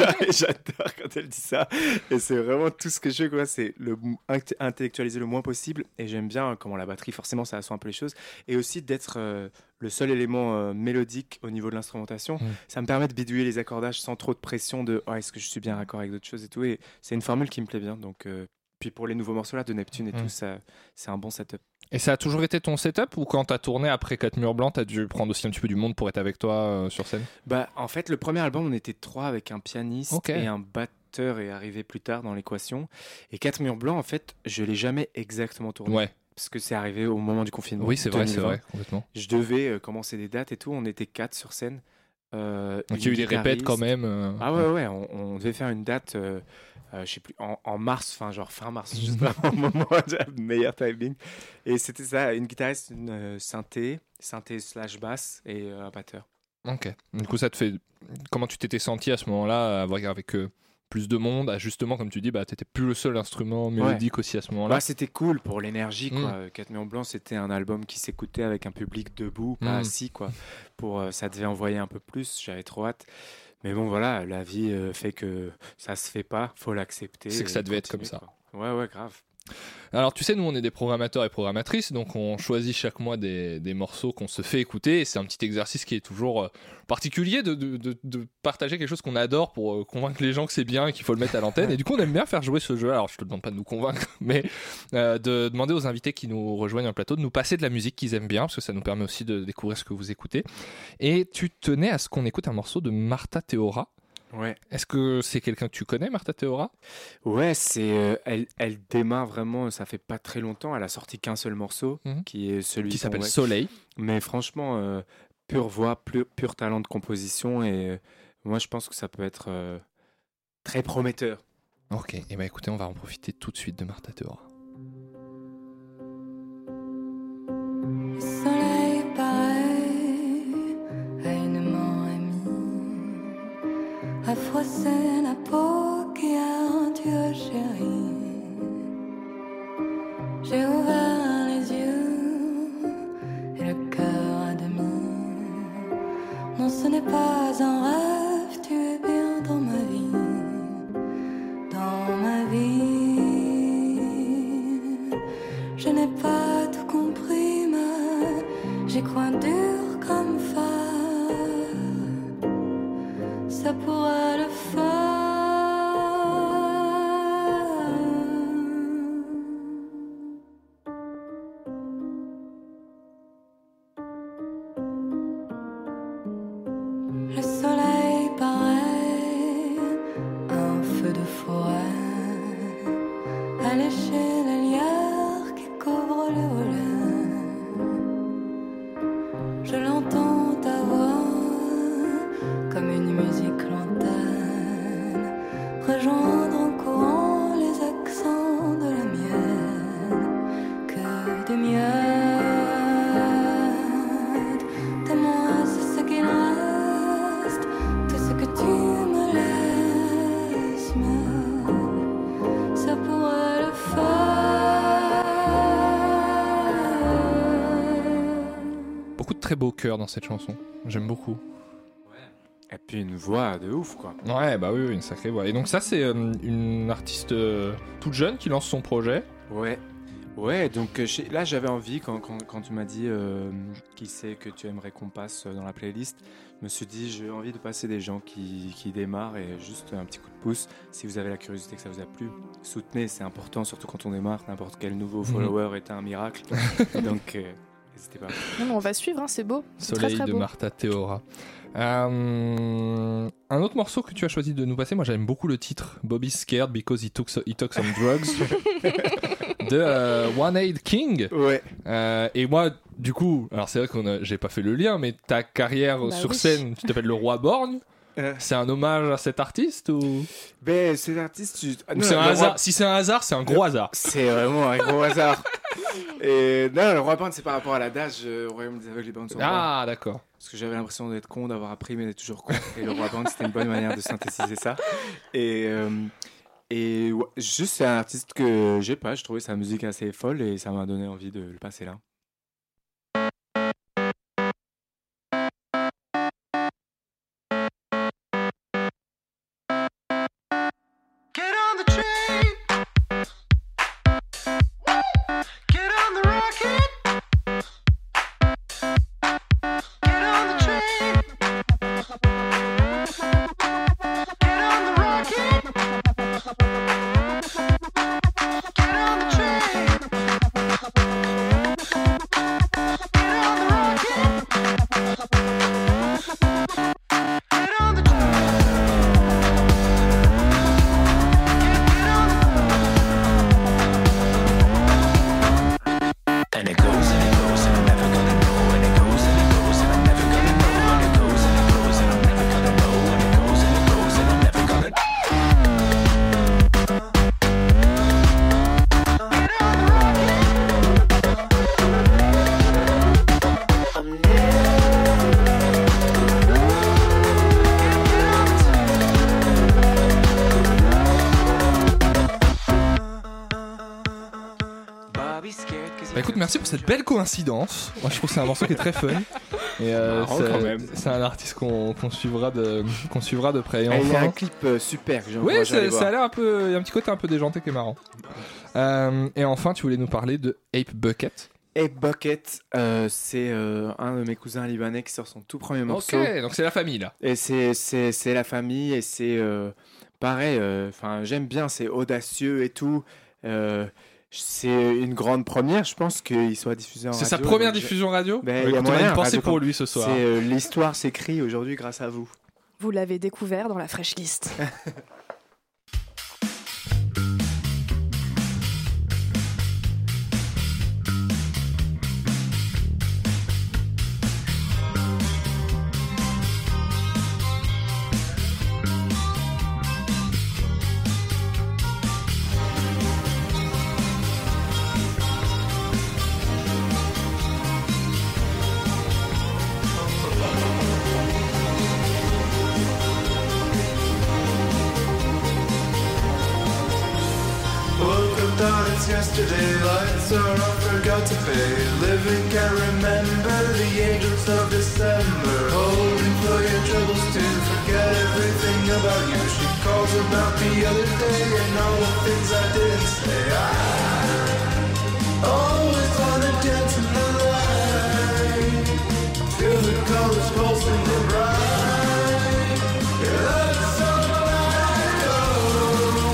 J'adore quand elle dit ça. Et c'est vraiment tout ce que je fais, quoi. C'est le, intellectualiser le moins possible. Et j'aime bien comment la batterie, forcément, ça assoit un peu les choses. Et aussi d'être euh, le seul élément euh, mélodique au niveau de l'instrumentation. Mmh. Ça me permet de bidouiller les accordages sans trop de pression de oh, « Est-ce que je suis bien raccord avec d'autres choses ?» et tout. Et c'est une formule qui me plaît bien. Donc, euh, puis pour les nouveaux morceaux là de Neptune et mmh. tout, ça, c'est un bon setup. Et ça a toujours été ton setup ou quand t'as tourné après quatre murs blancs, t'as dû prendre aussi un petit peu du monde pour être avec toi euh, sur scène? Bah, en fait, le premier album, on était trois avec un pianiste okay. et un batteur est arrivé plus tard dans l'équation. Et quatre murs blancs, en fait, je l'ai jamais exactement tourné. Ouais. Parce que c'est arrivé au moment du confinement. Oui, c'est vrai, c'est vrai, complètement. Je devais euh, commencer des dates et tout. On était quatre sur scène. Euh, Donc il y a eu des répètes quand même. Euh... Ah ouais, ouais, on, on devait faire une date. Euh, Euh, je sais plus, en, en mars, enfin genre fin mars, juste au moment de meilleur timing. Et c'était ça, une guitariste, une euh, synthé, synthé slash basse et euh, un batteur. Ok. Du coup, ça te fait. Comment tu t'étais senti à ce moment-là, avec euh, plus de monde, à justement, comme tu dis, bah, t'étais plus le seul instrument mélodique ouais. aussi à ce moment-là. Bah, c'était cool pour l'énergie, quoi. Mm. quatre murs blancs, c'était un album qui s'écoutait avec un public debout, pas mm. assis, quoi. Pour, euh, ça devait envoyer un peu plus, j'avais trop hâte. Mais bon, voilà, la vie euh, fait que ça se fait pas, faut l'accepter. C'est que ça devait être comme ça. Quoi. Ouais, ouais, grave. Alors, tu sais, nous, on est des programmateurs et programmatrices, donc on choisit chaque mois des, des morceaux qu'on se fait écouter. Et c'est un petit exercice qui est toujours euh, particulier de, de, de, de partager quelque chose qu'on adore pour euh, convaincre les gens que c'est bien et qu'il faut le mettre à l'antenne. Et du coup, on aime bien faire jouer ce jeu. Alors, je te demande pas de nous convaincre, mais euh, de demander aux invités qui nous rejoignent en plateau de nous passer de la musique qu'ils aiment bien, parce que ça nous permet aussi de découvrir ce que vous écoutez. Et tu tenais à ce qu'on écoute un morceau de Martha Theora. Ouais. Est-ce que c'est quelqu'un que tu connais, Martha Theora? Ouais, c'est, euh, elle, elle démarre vraiment, ça fait pas très longtemps, elle a sorti qu'un seul morceau, mmh. qui est celui qui s'appelle ouais. Soleil. Mais franchement, euh, pure voix, pur, pur talent de composition, et euh, moi je pense que ça peut être euh, très prometteur. Ok, et bah écoutez, on va en profiter tout de suite de Martha Theora. Soleil pareil à une main amie, à froisser la peau qui a un dieu chéri. J'ai ouvert les yeux et le cœur à demi. Non, ce n'est pas un rêve, tu es bien dans ma vie, dans ma vie. Je n'ai pas tout compris, mais j'y crois dur comme fer. Ça pourrait le faire. Le soleil paraît un feu de forêt, à lécher la lierre qui couvre le volet. Je l'entends ta voix comme une musique lointaine, rejoindre en courant les accents de la mienne. Que de miettes, de moi c'est ce qu'il reste, tout ce que tu me laisses, mais ça pourrait le faire. Beaucoup de très beaux chœurs dans cette chanson, j'aime beaucoup. Et puis une voix de ouf, quoi. Ouais, bah oui, une sacrée voix. Et donc ça, c'est euh, une artiste euh, toute jeune qui lance son projet. Ouais. Ouais, donc euh, chez- là j'avais envie, quand, quand, quand tu m'as dit euh, qui c'est que tu aimerais qu'on passe dans la playlist, je me suis dit j'ai envie de passer des gens qui, qui démarrent et juste un petit coup de pouce. Si vous avez la curiosité que ça vous a plu, soutenez, c'est important, surtout quand on démarre. N'importe quel nouveau follower mmh. est un miracle. Donc euh, n'hésitez pas. Non, mais on va suivre, hein, c'est beau. C'est Soleil très, très de beau. Martha Theora. Euh, un autre morceau que tu as choisi de nous passer, moi j'aime beaucoup le titre Bobby's Scared Because He Took, so, he took Some Drugs de euh, One Eyed King. Ouais. Euh, et moi, du coup, alors c'est vrai que j'ai pas fait le lien, mais ta carrière bah sur oui. scène, tu t'appelles le Roi Borgne. Euh. C'est un hommage à cet artiste ou Ben, cet artiste, tu... ah, ou non, c'est un hasard. Roi... Si c'est un hasard, c'est un gros hasard. C'est vraiment un gros hasard. Et non, le Roi Borgne, c'est par rapport à l'adage euh, au Royaume des aveugles, les bornes sont Ah, bornes. D'accord. Parce que j'avais l'impression d'être con, d'avoir appris, mais d'être toujours con. Et le Roi Borgne, c'était une bonne manière de synthétiser ça. Et, euh, et ouais, juste, c'est un artiste que j'ai pas. Je trouvais sa musique assez folle et ça m'a donné envie de le passer là. Bah écoute, merci pour cette belle coïncidence. Moi je trouve que c'est un morceau qui est très fun. Et euh, marrant, quand même. C'est un artiste qu'on qu'on suivra, de, qu'on suivra de près. Et enfin, il y a un clip euh, super. Oui, ça a l'air un peu. Il y a un petit côté un peu déjanté qui est marrant. Euh, et enfin, tu voulais nous parler de Ape Bucket. Ape Bucket, euh, c'est euh, un de mes cousins libanais qui sort son tout premier morceau. Ok, donc c'est la famille là. Et c'est, c'est, c'est la famille et c'est euh, pareil, enfin euh, j'aime bien, c'est audacieux et tout. Euh, c'est une grande première, je pense qu'il soit diffusé en c'est radio. C'est sa première diffusion radio. Ben, ouais, y a on moyen, a une pensée radio, pour lui ce soir. C'est, euh, l'histoire s'écrit aujourd'hui grâce à vous. Vous l'avez découvert dans la Fresh List. Yesterday, lights are off, forgot to pay. Living can't remember the angels of December. Holding for your troubles to forget everything about you. She calls about the other day and all the things I didn't say. I always wanna dance in the light. Feel the colors pulsing and bright. Yeah, that's all I know.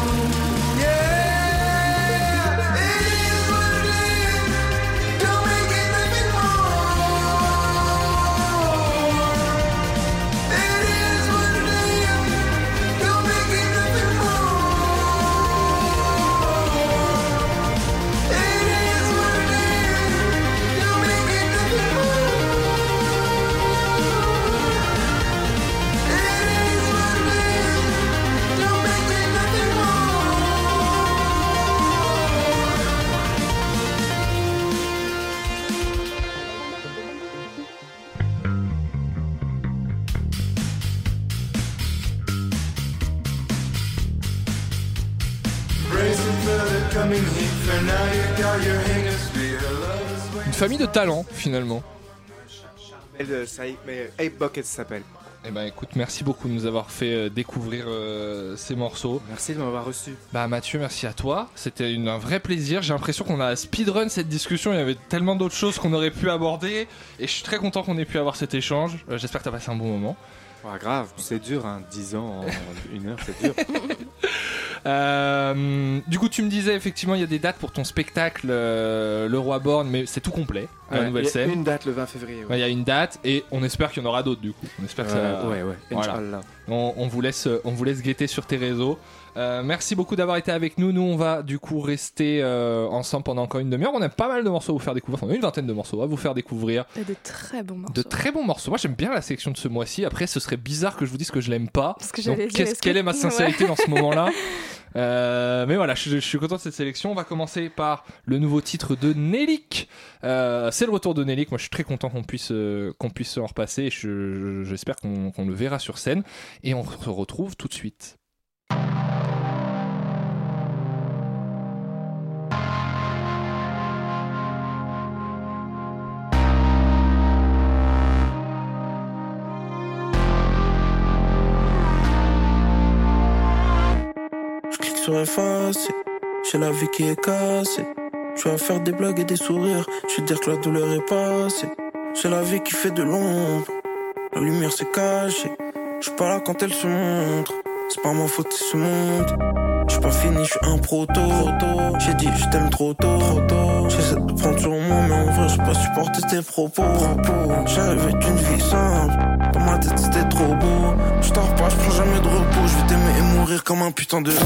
Une famille de talents finalement. Mais Ape Bucket ça s'appelle. Eh ben écoute, merci beaucoup de nous avoir fait euh, découvrir euh, ces morceaux. Merci de m'avoir reçu. Bah Mathieu, merci à toi. C'était une, un vrai plaisir. J'ai l'impression qu'on a speedrun cette discussion. Il y avait tellement d'autres choses qu'on aurait pu aborder. Et je suis très content qu'on ait pu avoir cet échange. Euh, j'espère que tu as passé un bon moment. Ah, grave, c'est dur, hein. dix ans en une heure, c'est dur. euh, du coup, tu me disais effectivement, il y a des dates pour ton spectacle, euh, Le Roi Born, mais c'est tout complet, ouais, la nouvelle scène. Il y a une date le vingt février. Il ouais. ouais, y a une date et on espère qu'il y en aura d'autres du coup. On espère que euh, ça. Ouais, ouais. Voilà. Inch'Allah. On, on vous laisse, on vous laisse guetter sur tes réseaux. Euh, merci beaucoup d'avoir été avec nous. Nous, on va du coup rester euh, ensemble pendant encore une demi-heure. On a pas mal de morceaux à vous faire découvrir. On a une vingtaine de morceaux à vous faire découvrir. Et de très bons morceaux. De très bons morceaux. Moi, j'aime bien la sélection de ce mois-ci. Après, ce serait bizarre que je vous dise que je l'aime pas. Parce que Donc, dire, qu'est-ce, est-ce quelle que... est ma sincérité ouais. dans ce moment-là? euh, Mais voilà, je, je suis content de cette sélection. On va commencer par le nouveau titre de Nelik. Euh, c'est le retour de Nelik. Moi, je suis très content qu'on puisse, euh, qu'on puisse en repasser. Et je, je, j'espère qu'on, qu'on le verra sur scène. Et on se retrouve tout de suite. Sur effacer, j'ai la vie qui est cassée. Je vais faire des blagues et des sourires, je vais dire que la douleur est passée. J'ai la vie qui fait de l'ombre, la lumière s'est cachée. Je suis pas là quand elle se montre, c'est pas ma faute si se monte. Je suis pas fini, je suis un proto. J'ai dit je t'aime trop tôt. J'essaie de prendre sur moi, mais en vrai j'ai pas supporté tes propos. J'arrivais d'une vie simple, dans ma tête c'était trop beau. Je dors pas, je prends jamais de repos. Je vais t'aimer et mourir comme un putain de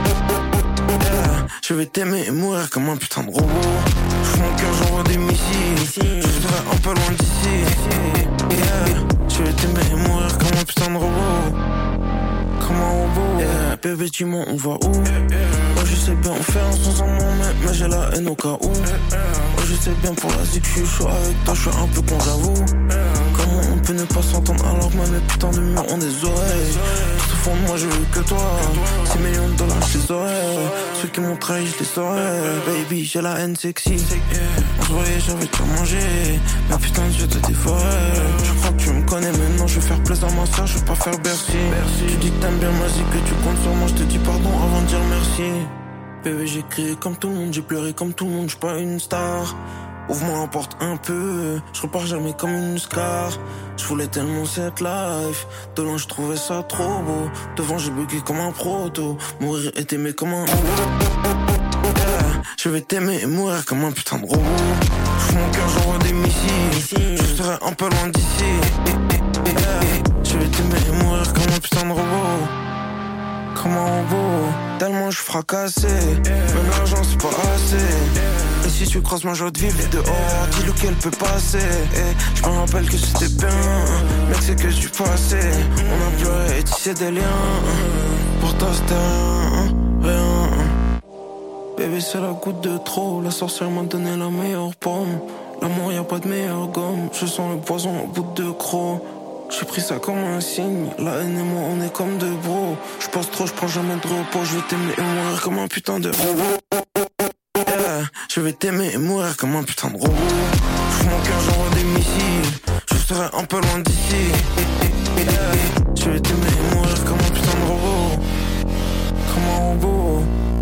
yeah. Je vais t'aimer et mourir comme un putain de robot. J'fous mon cœur, j'envoie des missiles. Je serai un peu loin d'ici yeah. Je vais t'aimer et mourir comme un putain de robot. Comme un robot yeah. Bébé dis-moi on va où yeah. Oh je sais bien on fait un sans un moment mais, mais j'ai la haine au cas où yeah. Oh je sais bien pour la zik je suis chaud avec toi, je suis un peu con j'avoue yeah. Comment on peut ne pas s'entendre alors que même les putains de murs ont des oreilles. Tout au fond de moi je veux que toi. Six millions de dollars je les aurais. Ceux qui m'ont trahi je les aurais. Baby j'ai la haine sexy on se voyait j'avais tout mangé. Mais putain je te dévorais. Je crois que tu me connais maintenant. Je vais faire plaisir à ma soeur, je vais pas faire Bercy. Tu dis que t'aimes bien ma zik, que tu comptes sur moi. Je te dis pardon avant de dire merci. Bébé j'ai crié comme tout le monde, j'ai pleuré comme tout le monde. Je suis pas une star. Ouvre-moi la porte un peu, je repars jamais comme une scar. Je voulais tellement cette life, de loin je trouvais ça trop beau. Devant j'ai bugué comme un proto, mourir et t'aimer comme un yeah. Je vais t'aimer et mourir comme un putain de robot. J'fous mon cœur, j'envoie des missiles. Je serai un peu loin d'ici yeah. Je vais t'aimer et mourir comme un putain de robot. Comme un robot, tellement je fracassé. Même l'argent c'est pas assez. Et si tu crosses ma joie de vivre dehors, dis-le qu'elle peut passer. Je me rappelle que c'était bien, mec c'est que du passé. On a pleuré et tissé des liens. Pour toi c'était rien, rien. Bébé c'est la goutte de trop, la sorcière m'a donné la meilleure pomme. L'amour y'a pas de meilleure gomme, je sens le poison au bout de croc. J'ai pris ça comme un signe, la haine et moi on est comme deux bros. Je pense trop, je prends jamais de repos, je vais t'aimer et mourir comme un putain de robot yeah. Je vais t'aimer et mourir comme un putain de robot. J'fous mon cœur, j'envoie des missiles. Je serai un peu loin d'ici yeah. Je vais t'aimer et mourir comme un putain de robot. Comme un robot.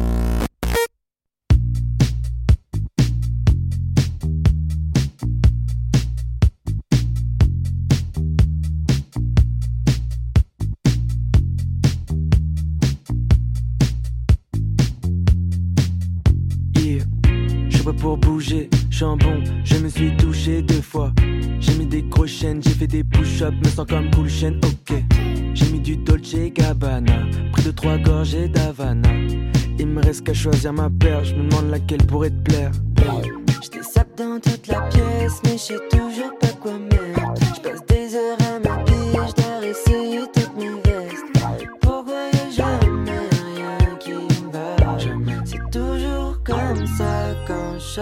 Pour bouger, je suis un bon, je me suis touché deux fois. J'ai mis des gros chaînes, j'ai fait des push-ups, me sens comme cool chaîne, ok. J'ai mis du Dolce Gabbana, près de trois gorgées d'Havana. Il me reste qu'à choisir ma paire, je me demande laquelle pourrait te plaire. J'te sape dans toute la pièce, mais je sais toujours pas quoi mettre. Je passe des heures à m'habiller, je dois essayer toutes mes vestes. Pourquoi y'a jamais rien qui me va? C'est toujours comme ça quand je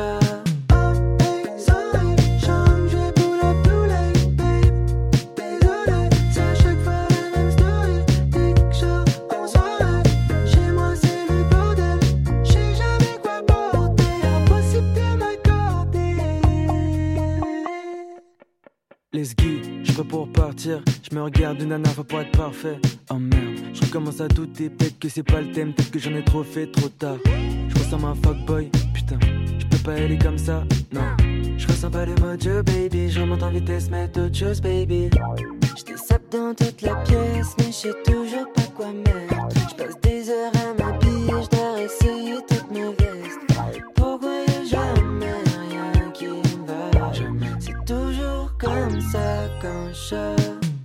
let's go, je prêt pour partir. Je me regarde une dernière fois pour être parfait. Oh merde, je recommence à douter. Peut-être que c'est pas le thème, peut-être que j'en ai trop fait trop tard. Je ressemble à un fuckboy, putain, je peux pas aller comme ça, non. Je ressens pas le mojo, baby. Je remonte en vitesse, mais d'autres choses, baby. J'te sape dans toute la pièce, mais je sais toujours pas quoi mettre. Je passe des heures à m'habiller, je dois essayer toutes mes vestes. Pourquoi y'a jamais rien qui me va? C'est toujours comme ça quand je sors.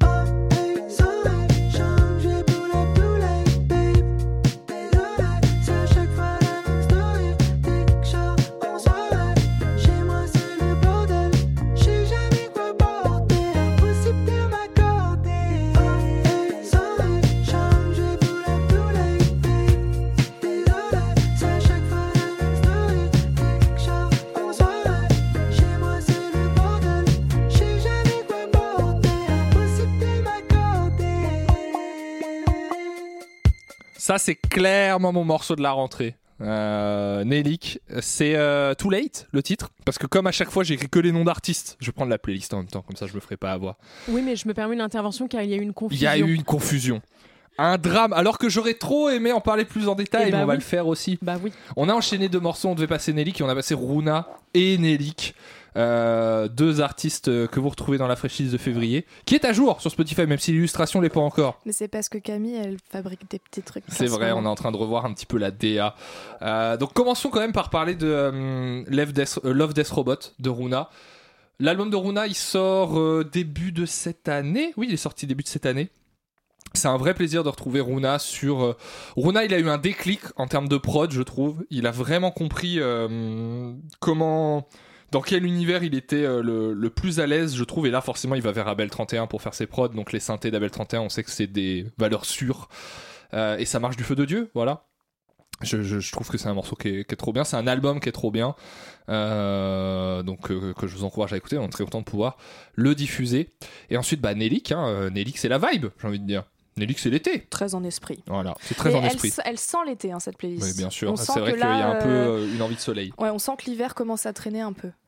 Ça, c'est clairement mon morceau de la rentrée. Euh, Nelik, c'est euh, Too Late le titre, parce que comme à chaque fois j'écris que les noms d'artistes, je vais prendre la playlist en même temps, comme ça je me ferai pas avoir. Oui, mais je me permets une intervention car il y a eu une confusion. Il y a eu une confusion, un drame, alors que j'aurais trop aimé en parler plus en détail, bah mais on oui. va le faire aussi. Bah oui. On a enchaîné deux morceaux, on devait passer Nelik et on a passé Runa et Nelik. Euh, deux artistes que vous retrouvez dans la fraîche list de février, qui est à jour sur Spotify, même si l'illustration l'est pas encore. Mais c'est parce que Camille, elle fabrique des petits trucs. C'est vrai, on est en train de revoir un petit peu la D A. Euh, donc commençons quand même par parler de euh, Love, Death, euh, Love Death Robot de Runa. L'album de Runa, il sort euh, début de cette année. Oui, il est sorti début de cette année. C'est un vrai plaisir de retrouver Runa sur... Euh... Runa, il a eu un déclic en termes de prod, je trouve. Il a vraiment compris euh, comment... Dans quel univers il était euh, le, le plus à l'aise, je trouve. Et là, forcément, il va vers Abel trente et un pour faire ses prods. Donc, les synthés d'Abel trente et un, on sait que c'est des valeurs sûres. Euh, et ça marche du feu de Dieu, voilà. Je, je, je trouve que c'est un morceau qui est, qui est trop bien. C'est un album qui est trop bien. Euh, donc, euh, que je vous encourage à écouter. On est très content de pouvoir le diffuser. Et ensuite, bah, Nelik. Hein, Nelik, c'est la vibe, j'ai envie de dire. Nelik, c'est l'été. Très en esprit. Voilà, c'est très et en elle, esprit. Elle sent l'été, hein, cette playlist. Oui, bien sûr. On c'est vrai qu'il là, y a un peu euh... euh, une envie de soleil. Ouais, on sent que l'hiver commence à traîner un peu.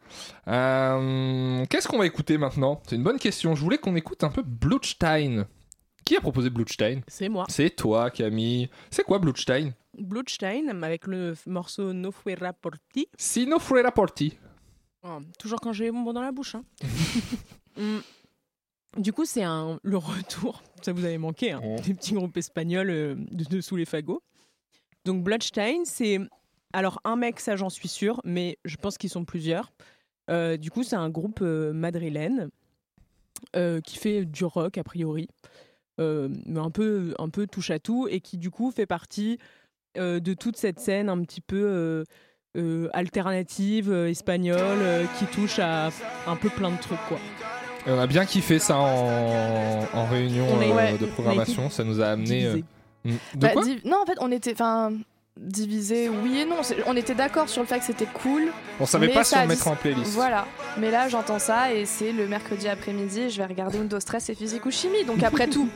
Euh, qu'est-ce qu'on va écouter maintenant ? C'est une bonne question. Je voulais qu'on écoute un peu Blutstein. Qui a proposé Blutstein ? C'est moi. C'est toi, Camille. C'est quoi Blutstein ? Blutstein, avec le morceau No Fuera Por Ti. Si No Fuera Por Ti. Oh, toujours quand j'ai les bonbons dans la bouche. Hein. mm. Du coup, c'est un, le retour, ça vous avait manqué, hein, des petits groupes espagnols euh, de dessous les fagots. Donc Blutstein, c'est... Alors un mec, ça j'en suis sûre, mais je pense qu'ils sont plusieurs. Euh, du coup, c'est un groupe euh, madrilène euh, qui fait du rock, a priori, euh, mais un peu, un peu touche à tout, et qui du coup fait partie euh, de toute cette scène un petit peu... Euh, euh, alternative, euh, espagnole, euh, qui touche à un peu plein de trucs, quoi. Et on a bien kiffé ça en, en réunion est, euh, ouais, de programmation, ça nous a amené... Euh... De bah, quoi div... Non, en fait, on était... Enfin, divisé, oui et non. On était d'accord sur le fait que c'était cool. On savait pas si on le mettrait en playlist. Voilà. Mais là, j'entends ça et c'est le mercredi après-midi et je vais regarder Windows Stress et Physique ou Chimie. Donc après tout...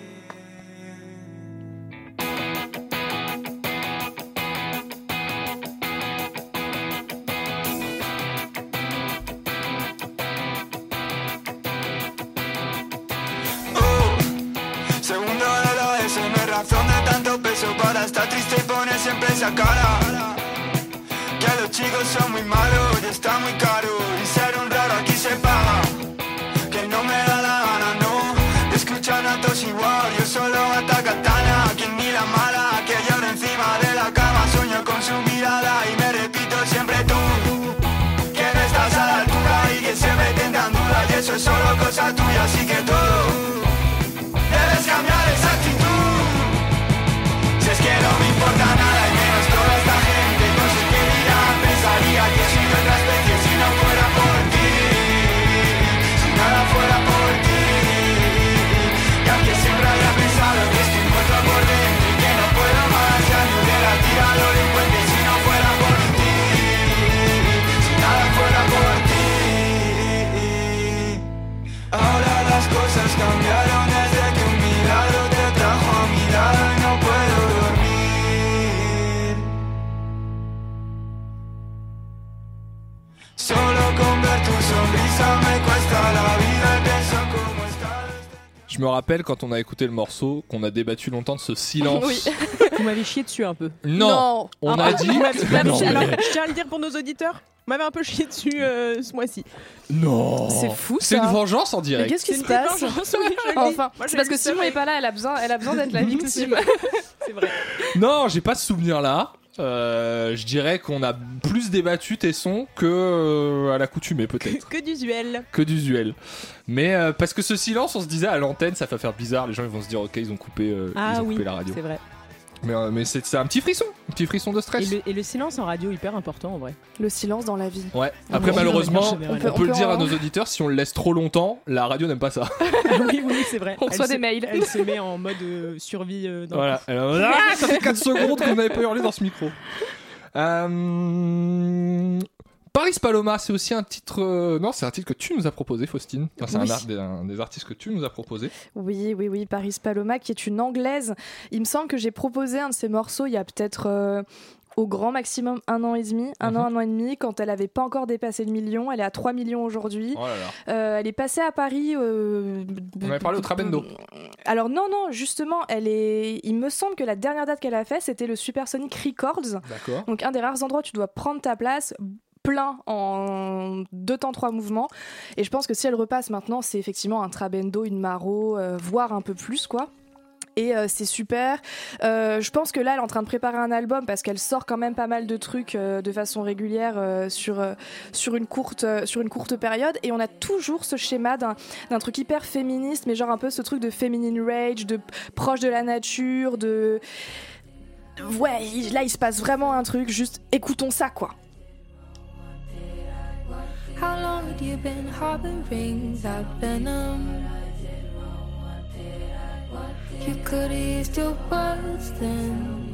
Para estar triste y poner siempre esa cara. Que los chicos son muy malos y está muy caro. Y ser un raro aquí se paga. Que no me da la gana, no, de escuchar a todos igual. Yo solo gata katana, quien ni la mala. Que lloro encima de la cama, sueño con su mirada. Y me repito siempre tú, que no estás a la altura. Y que siempre tendrán dudas y eso es solo cosa tuya. Así que tú debes cambiar esa actitud. Es que no me importa nada y menos toda esta gente. No sé qué dirán, pensaría que soy de otra especie. Si no fuera por ti, si nada fuera por ti. Y aunque siempre haya pensado que estoy muerto por dentro y que no puedo más, ya me hubiera tirado del puente. Si no fuera por ti, si nada fuera por ti. Ahora las cosas cambiaron desde que un milagro te trajo a mi lado y no puedo. Solo con ver tu sonrisa me cuesta la vida. Je me rappelle quand on a écouté le morceau, qu'on a débattu longtemps de ce silence. Oui. Vous m'avez chié dessus un peu. Non, non. On ah, a dit. Vous m'avez- Non, Alors, mais- je tiens à le dire pour nos auditeurs. Vous m'avez un peu chié dessus euh, ce mois-ci. Non. C'est fou, C'est ça. une vengeance en direct. Mais qu'est-ce qui C'est se une passe vengeance, oui, je le dis. Enfin, Moi, c'est j'ai parce vu que ça, Simon mais- est pas là, elle a besoin, elle a besoin d'être la victime. C'est vrai. Non, j'ai pas ce souvenir-là. Euh, je dirais qu'on a plus débattu Tesson que euh, à l'accoutumée peut-être. Que d'usuel. Que d'usuel. Mais euh, parce que ce silence, on se disait à l'antenne, ça va faire bizarre. Les gens ils vont se dire, ok, ils ont coupé, euh, Ah ils ont oui, coupé la radio. c'est vrai. Mais, euh, mais c'est, c'est un petit frisson, un petit frisson de Et stress. le, et le silence en radio, hyper important en vrai. Le silence dans la vie. Ouais. Après, Oui, malheureusement, en on général. peut, On peut le dire en- à nos auditeurs, si on le laisse trop longtemps, la radio n'aime pas ça. oui, oui, c'est vrai. On Elle reçoit se- des mails. Elle se met en mode euh, survie. Euh, dans Voilà. Alors, ah, ça fait quatre secondes qu'on n'avait pas hurlé dans ce micro. Euh... Paris Paloma, c'est aussi un titre. euh, Non, c'est un titre que tu nous as proposé, Faustine. Enfin, c'est Oui. un, art- des, un des artistes que tu nous as proposé. Oui, oui, oui, Paris Paloma, qui est une anglaise. Il me semble que j'ai proposé un de ses morceaux il y a peut-être euh, au grand maximum un an et demi, un Mhm. an, un an et demi, quand elle n'avait pas encore dépassé le million. Elle est à trois millions aujourd'hui. Oh là là. Euh, elle est passée à Paris. euh, On avait parlé au Trabendo. Alors non, non, justement, elle est. Il me semble que la dernière date qu'elle a fait, c'était le Supersonic Records. D'accord. Donc un des rares endroits où tu dois prendre ta place plein en deux temps trois mouvements, et je pense que si elle repasse maintenant, c'est effectivement un Trabendo, une Maro, euh, voire un peu plus quoi. Et euh, c'est super. Euh, je pense que là, elle est en train de préparer un album parce qu'elle sort quand même pas mal de trucs euh, de façon régulière euh, sur, euh, sur, une courte, euh, sur une courte période. Et on a toujours ce schéma d'un, d'un truc hyper féministe, mais genre un peu ce truc de feminine rage, de proche de la nature, de... Ouais, il- là, il se passe vraiment un truc. Juste écoutons ça, quoi. How long had you been harboring that venom? You could have used your words then.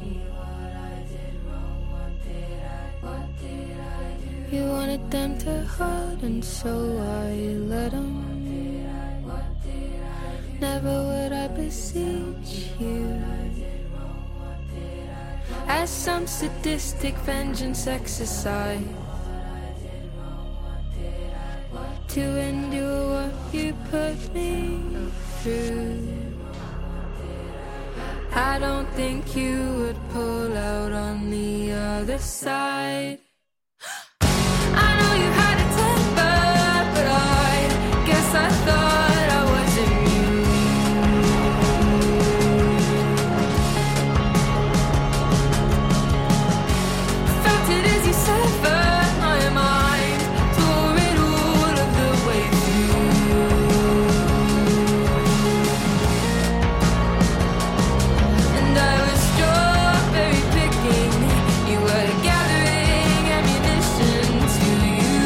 You wanted them to hurt, and so I let them. Never would I beseech you. As some sadistic vengeance exercise. To endure what you put me through. I don't think you would pull out on the other side. I know you had a temper, but I guess I thought I was immune. Felt it as you severed my mind, tore it all of the way through. And I was strawberry picking, you were gathering ammunition to you.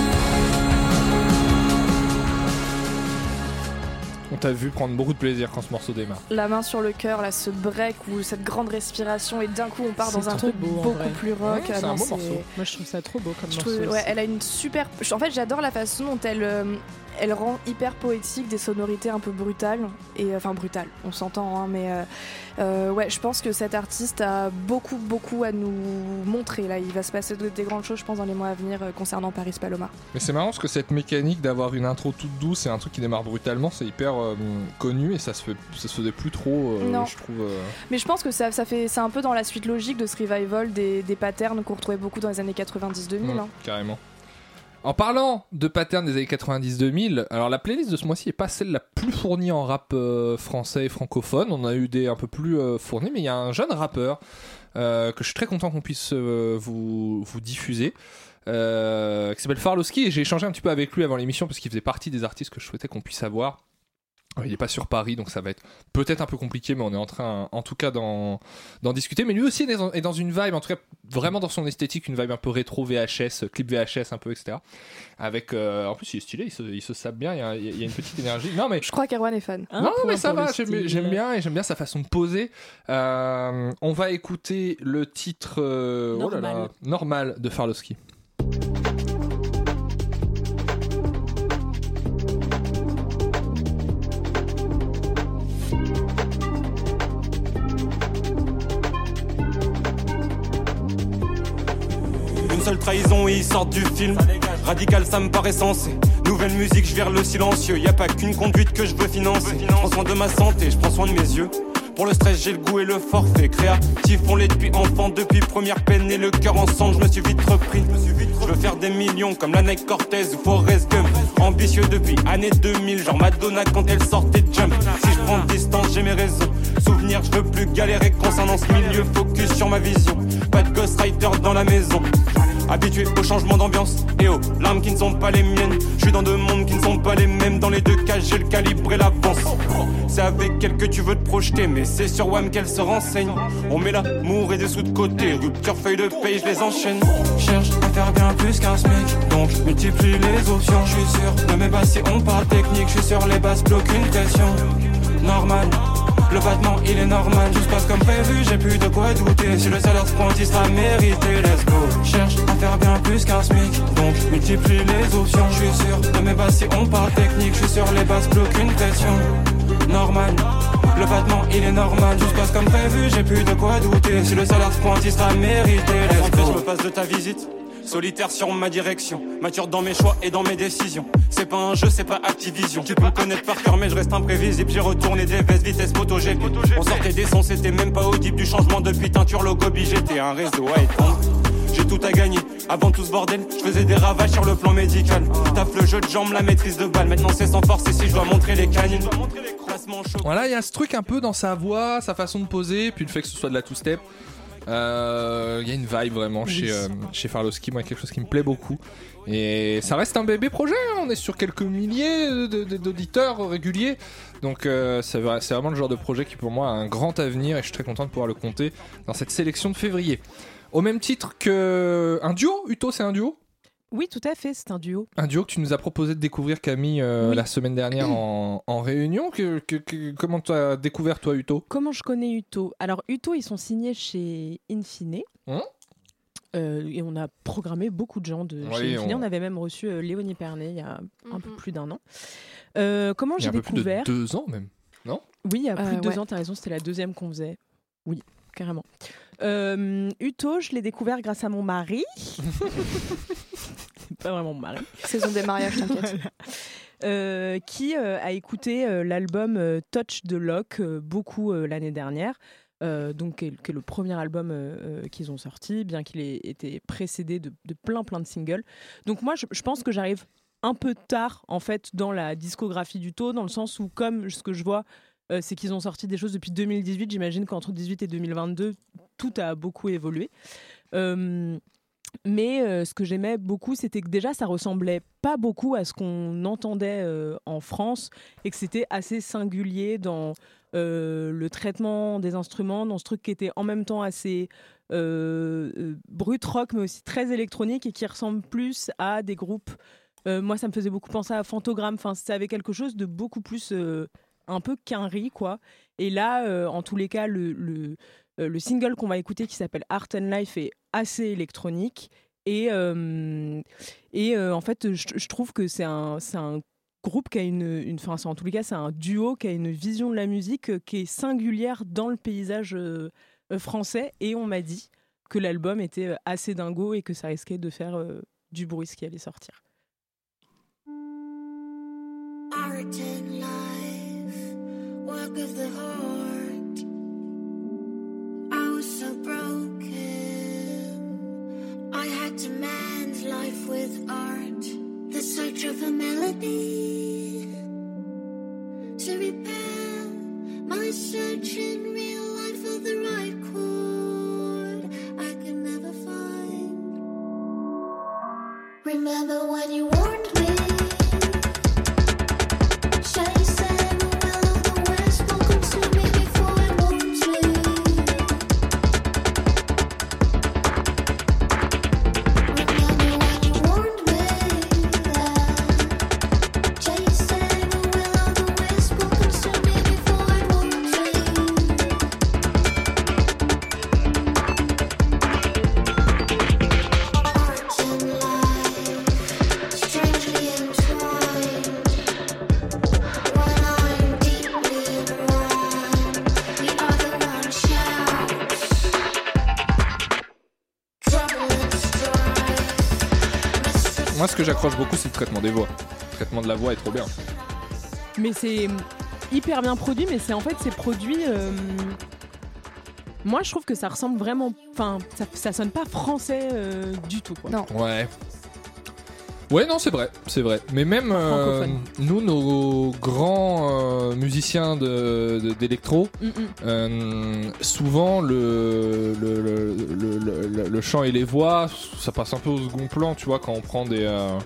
On t'a vu prendre beaucoup de plaisir quand ce morceau démarre. La main sur le cœur, là, ce break ou cette grande respiration, et d'un coup on part C'est dans un trop truc beau, en beaucoup vrai. plus rock. Ouais, Ah c'est non, un beau morceau. Moi, je trouve ça trop beau comme Je morceau. trouve- ouais, aussi. elle a une super. En fait, j'adore la façon dont elle, euh, elle rend hyper poétique des sonorités un peu brutales et enfin brutales. On s'entend, hein, mais euh, euh, ouais, je pense que cet artiste a beaucoup, beaucoup à nous montrer. Là, il va se passer de- des grandes choses, je pense, dans les mois à venir euh, concernant Paris Paloma. Mais c'est marrant parce que cette mécanique d'avoir une intro toute douce et un truc qui démarre brutalement, c'est hyper euh, connu et ça se, fait, ça se faisait plus trop, euh, Non. je trouve. euh. Mais je pense que ça, ça fait, c'est un peu dans la suite logique de ce revival des, des patterns qu'on retrouvait beaucoup dans les années quatre-vingt-dix deux mille. Mm, hein. Carrément. En parlant de patterns des années quatre-vingt-dix deux mille, alors la playlist de ce mois-ci est pas celle la plus fournie en rap euh, français et francophone. On a eu des un peu plus euh, fournis, mais il y a un jeune rappeur euh, que je suis très content qu'on puisse euh, vous, vous diffuser. Euh, qui s'appelle Farlowski, et j'ai échangé un petit peu avec lui avant l'émission parce qu'il faisait partie des artistes que je souhaitais qu'on puisse avoir. Il n'est pas sur Paris, donc ça va être peut-être un peu compliqué, mais on est en train, en tout cas, d'en, d'en discuter. Mais lui aussi est dans, est dans une vibe, en tout cas, vraiment dans son esthétique, une vibe un peu rétro V H S, clip V H S un peu, et cetera. Avec, euh, en plus, il est stylé, il se, il se sape bien, il y, a, il y a une petite énergie. Non, mais Je crois qu'Erwan est fan. Un non, point mais ça pour va, le j'aime, style. j'aime bien et j'aime bien sa façon de poser. Euh, on va écouter le titre euh, oh là là, Normal. normal de Farlowski. Une seule trahison et ils sortent du film. Radical, ça me paraît sensé. Nouvelle musique, je vire le silencieux. Y a pas qu'une conduite que je veux financer. Je prends soin de ma santé, je prends soin de mes yeux. Pour le stress, j'ai le goût et le forfait. Créatif, on l'est depuis enfant, depuis première peine et le cœur ensemble. Je me suis vite repris. Je veux faire des millions comme la Nike Cortez ou Forrest Gump. Ambitieux depuis année deux mille, genre Madonna quand elle sortait de Jump. Si je prends distance, j'ai mes raisons. Souvenirs, je veux plus galérer concernant ce milieu. Focus sur ma vision. Pas de ghostwriter dans la maison. Habitué au changement d'ambiance et aux larmes qui ne sont pas les miennes. Je suis dans deux mondes qui ne sont pas les mêmes. Dans les deux cas j'ai le calibre et l'avance. C'est avec elle que tu veux te projeter, mais c'est sur W A M qu'elle se renseigne. On met l'amour et des sous de côté. Rupture, feuille de paye, je les enchaîne. Cherche à faire bien plus qu'un SMIC, donc multiplie les options. Je suis sûr, ne mets pas si on parle technique. Je suis sur les bases, plus aucune pression. Normal, le battement il est normal. Tout se passe comme prévu, j'ai plus de quoi douter. Si le salaire se pointe, il sera mérité, let's go. Cherche à faire bien plus qu'un SMIC, donc multiplie les options. Je suis sûr, ne mets pas si on parle technique. Je suis sur les bases, plus aucune pression. Normal, le battement il est normal. Tout se passe comme prévu, j'ai plus de quoi douter. Si le salaire se pointe, il sera mérité, let's go. Je me passe de ta visite. Solitaire sur ma direction, mature dans mes choix et dans mes décisions. C'est pas un jeu, c'est pas Activision. Tu peux me connaître par cœur mais je reste imprévisible. J'ai retourné des vestes, vitesse moto G P. On sortait des sons, c'était même pas audible. Du changement depuis teinture, logo B, j'étais un réseau white. J'ai tout à gagner, avant tout ce bordel, je faisais des ravages sur le plan médical. Taf le jeu de jambes, la maîtrise de balle. Maintenant c'est sans force et si je dois montrer les canines. Voilà, il y a ce truc un peu dans sa voix, sa façon de poser, puis le fait que ce soit de la two-step. Il euh, y a une vibe vraiment oui. chez, euh, chez Farlowski, moi quelque chose qui me plaît beaucoup. Et ça reste un bébé projet, hein. On est sur quelques milliers de, de, d'auditeurs réguliers. Donc euh, c'est, vrai, c'est vraiment le genre de projet qui pour moi a un grand avenir et je suis très content de pouvoir le compter dans cette sélection de février. Au même titre qu'un duo, Uto c'est un duo ? Oui, tout à fait, c'est un duo. Un duo que tu nous as proposé de découvrir, Camille, euh, oui. la semaine dernière en, en réunion. Que, que, que, comment tu as découvert, toi, Uto ? Comment je connais Uto ? Alors, Uto, ils sont signés chez Infine. Hum euh, et on a programmé beaucoup de gens de oui, chez Infine. On... on avait même reçu euh, Léonie Pernet il y a un mm-hmm. peu plus d'un an. Euh, comment il y j'ai a un découvert ? peu plus de deux ans, même, non ? Oui, il y a plus euh, de deux ouais. ans, tu as raison, c'était la deuxième qu'on faisait. Oui, carrément. Euh, Uto, je l'ai découvert grâce à mon mari. C'est pas vraiment mon mari. Saison des mariages, t'inquiète. Voilà. Euh, qui euh, a écouté euh, l'album euh, Touch de Locke euh, beaucoup euh, l'année dernière. Euh, donc, qui est, qui est le premier album euh, euh, qu'ils ont sorti, bien qu'il ait été précédé de, de plein plein de singles. Donc moi, je, je pense que j'arrive un peu tard en fait dans la discographie d'Uto, dans le sens où, comme ce que je vois, euh, c'est qu'ils ont sorti des choses depuis deux mille dix-huit. J'imagine qu'entre dix-huit et deux mille vingt-deux, tout a beaucoup évolué. Euh, mais euh, ce que j'aimais beaucoup, c'était que déjà, ça ressemblait pas beaucoup à ce qu'on entendait euh, en France et que c'était assez singulier dans euh, le traitement des instruments, dans ce truc qui était en même temps assez euh, euh, brut rock, mais aussi très électronique et qui ressemble plus à des groupes. Euh, moi, ça me faisait beaucoup penser à Fantogramme. Enfin, ça avait quelque chose de beaucoup plus euh, un peu quinri, quoi. Et là, euh, en tous les cas, le, le, euh, le single qu'on va écouter qui s'appelle Art and Life est assez électronique. Et, euh, et euh, en fait, je, je trouve que c'est un, c'est un groupe qui a une, une fin, en tous les cas, c'est un duo qui a une vision de la musique euh, qui est singulière dans le paysage euh, euh, français. Et on m'a dit que l'album était euh, assez dingo et que ça risquait de faire euh, du bruit ce qui allait sortir. Art and life, work of the heart. I was so broken. I had to mend life with art. The search of a melody to repair my search in real life for the right chord I could never find. Remember when you warned me? Strangely Moi, ce que j'accroche beaucoup, c'est le traitement des voix. Le traitement de la voix est trop bien. Mais c'est hyper bien produit, mais c'est en fait c'est produit. Euh... Moi, je trouve que ça ressemble vraiment. Enfin, ça, ça sonne pas français euh, du tout, quoi. Non. Ouais. Ouais, non, c'est vrai, c'est vrai. Mais même euh, nous, nos grands euh, musiciens de, de, d'électro, mm-hmm. euh, souvent le, le, le, le, le, le chant et les voix, ça passe un peu au second plan, tu vois, quand on prend des. Euh,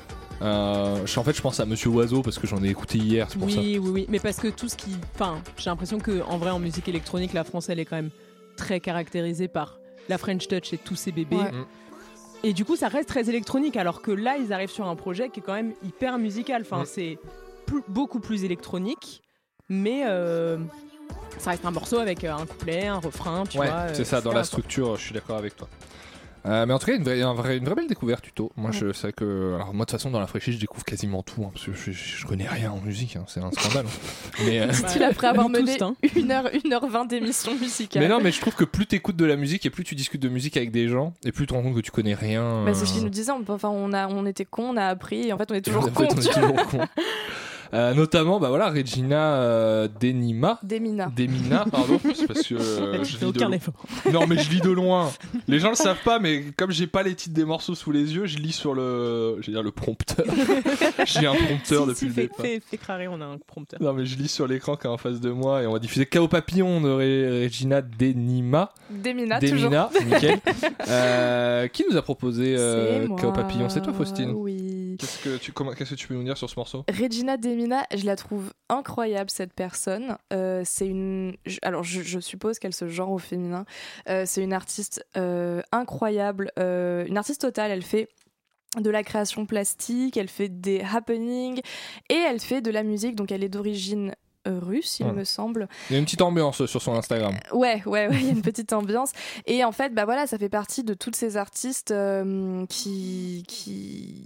euh, en fait, je pense à Monsieur Oiseau parce que j'en ai écouté hier, c'est pour oui, ça. Oui, oui, oui, mais parce que tout ce qui. Enfin, j'ai l'impression qu'en vrai, en musique électronique, la France, elle est quand même très caractérisée par la French Touch et tous ces bébés. Ouais. Mm. Et du coup, ça reste très électronique, alors que là, ils arrivent sur un projet qui est quand même hyper musical. Enfin, mmh. c'est plus, beaucoup plus électronique, mais euh, ça reste un morceau avec un couplet, un refrain, tu ouais, vois. C'est ça, dans la structure, je suis d'accord avec toi. Euh, mais en tout cas, une vraie, un vrai, une vraie belle découverte, Tuto. Moi, ouais. je sais que. Alors, moi, de toute façon, dans la fraîchise, je découvre quasiment tout. Hein, parce que je, je, je connais rien en musique, hein, c'est un scandale. mais, euh... Style après avoir mené une heure, une heure vingt d'émissions musicales. Mais non, mais je trouve que plus t'écoutes de la musique et plus tu discutes de musique avec des gens, et plus tu te rends compte que tu connais rien. Bah, c'est ce qu'ils nous disaient. Enfin, on, a, on était cons, on a appris, et en fait, on est toujours cons. En fait, on est toujours cons. Euh, notamment, bah voilà, Regina euh, Denima. Demina. Demina, pardon. C'est parce que euh, je lis aucun de effort. Non, mais je lis de loin. Les gens le savent pas, mais comme j'ai pas les titres des morceaux sous les yeux, je lis sur le, je veux dire le prompteur. J'ai un prompteur si, depuis si, le fait, départ. Fait, fait craré, on a un prompteur. Non, mais je lis sur l'écran qui est en face de moi et on va diffuser K O Papillon de Ré- Regina Denima. Demina, Demina, toujours. nickel. Euh, qui nous a proposé euh, K O Papillon? C'est toi, Faustine? Oui. Qu'est-ce que tu, comment, qu'est-ce que tu peux nous dire sur ce morceau? Regina Demina, je la trouve incroyable, cette personne. Euh, c'est une. Alors, je, je suppose qu'elle se genre au féminin. Euh, c'est une artiste euh, incroyable, euh, une artiste totale. Elle fait de la création plastique, elle fait des happenings et elle fait de la musique. Donc, elle est d'origine russe, il ouais. me semble. Il y a une petite ambiance sur son Instagram. Ouais, ouais, ouais, il y a une petite ambiance. Et en fait, bah voilà, ça fait partie de toutes ces artistes euh, qui, qui,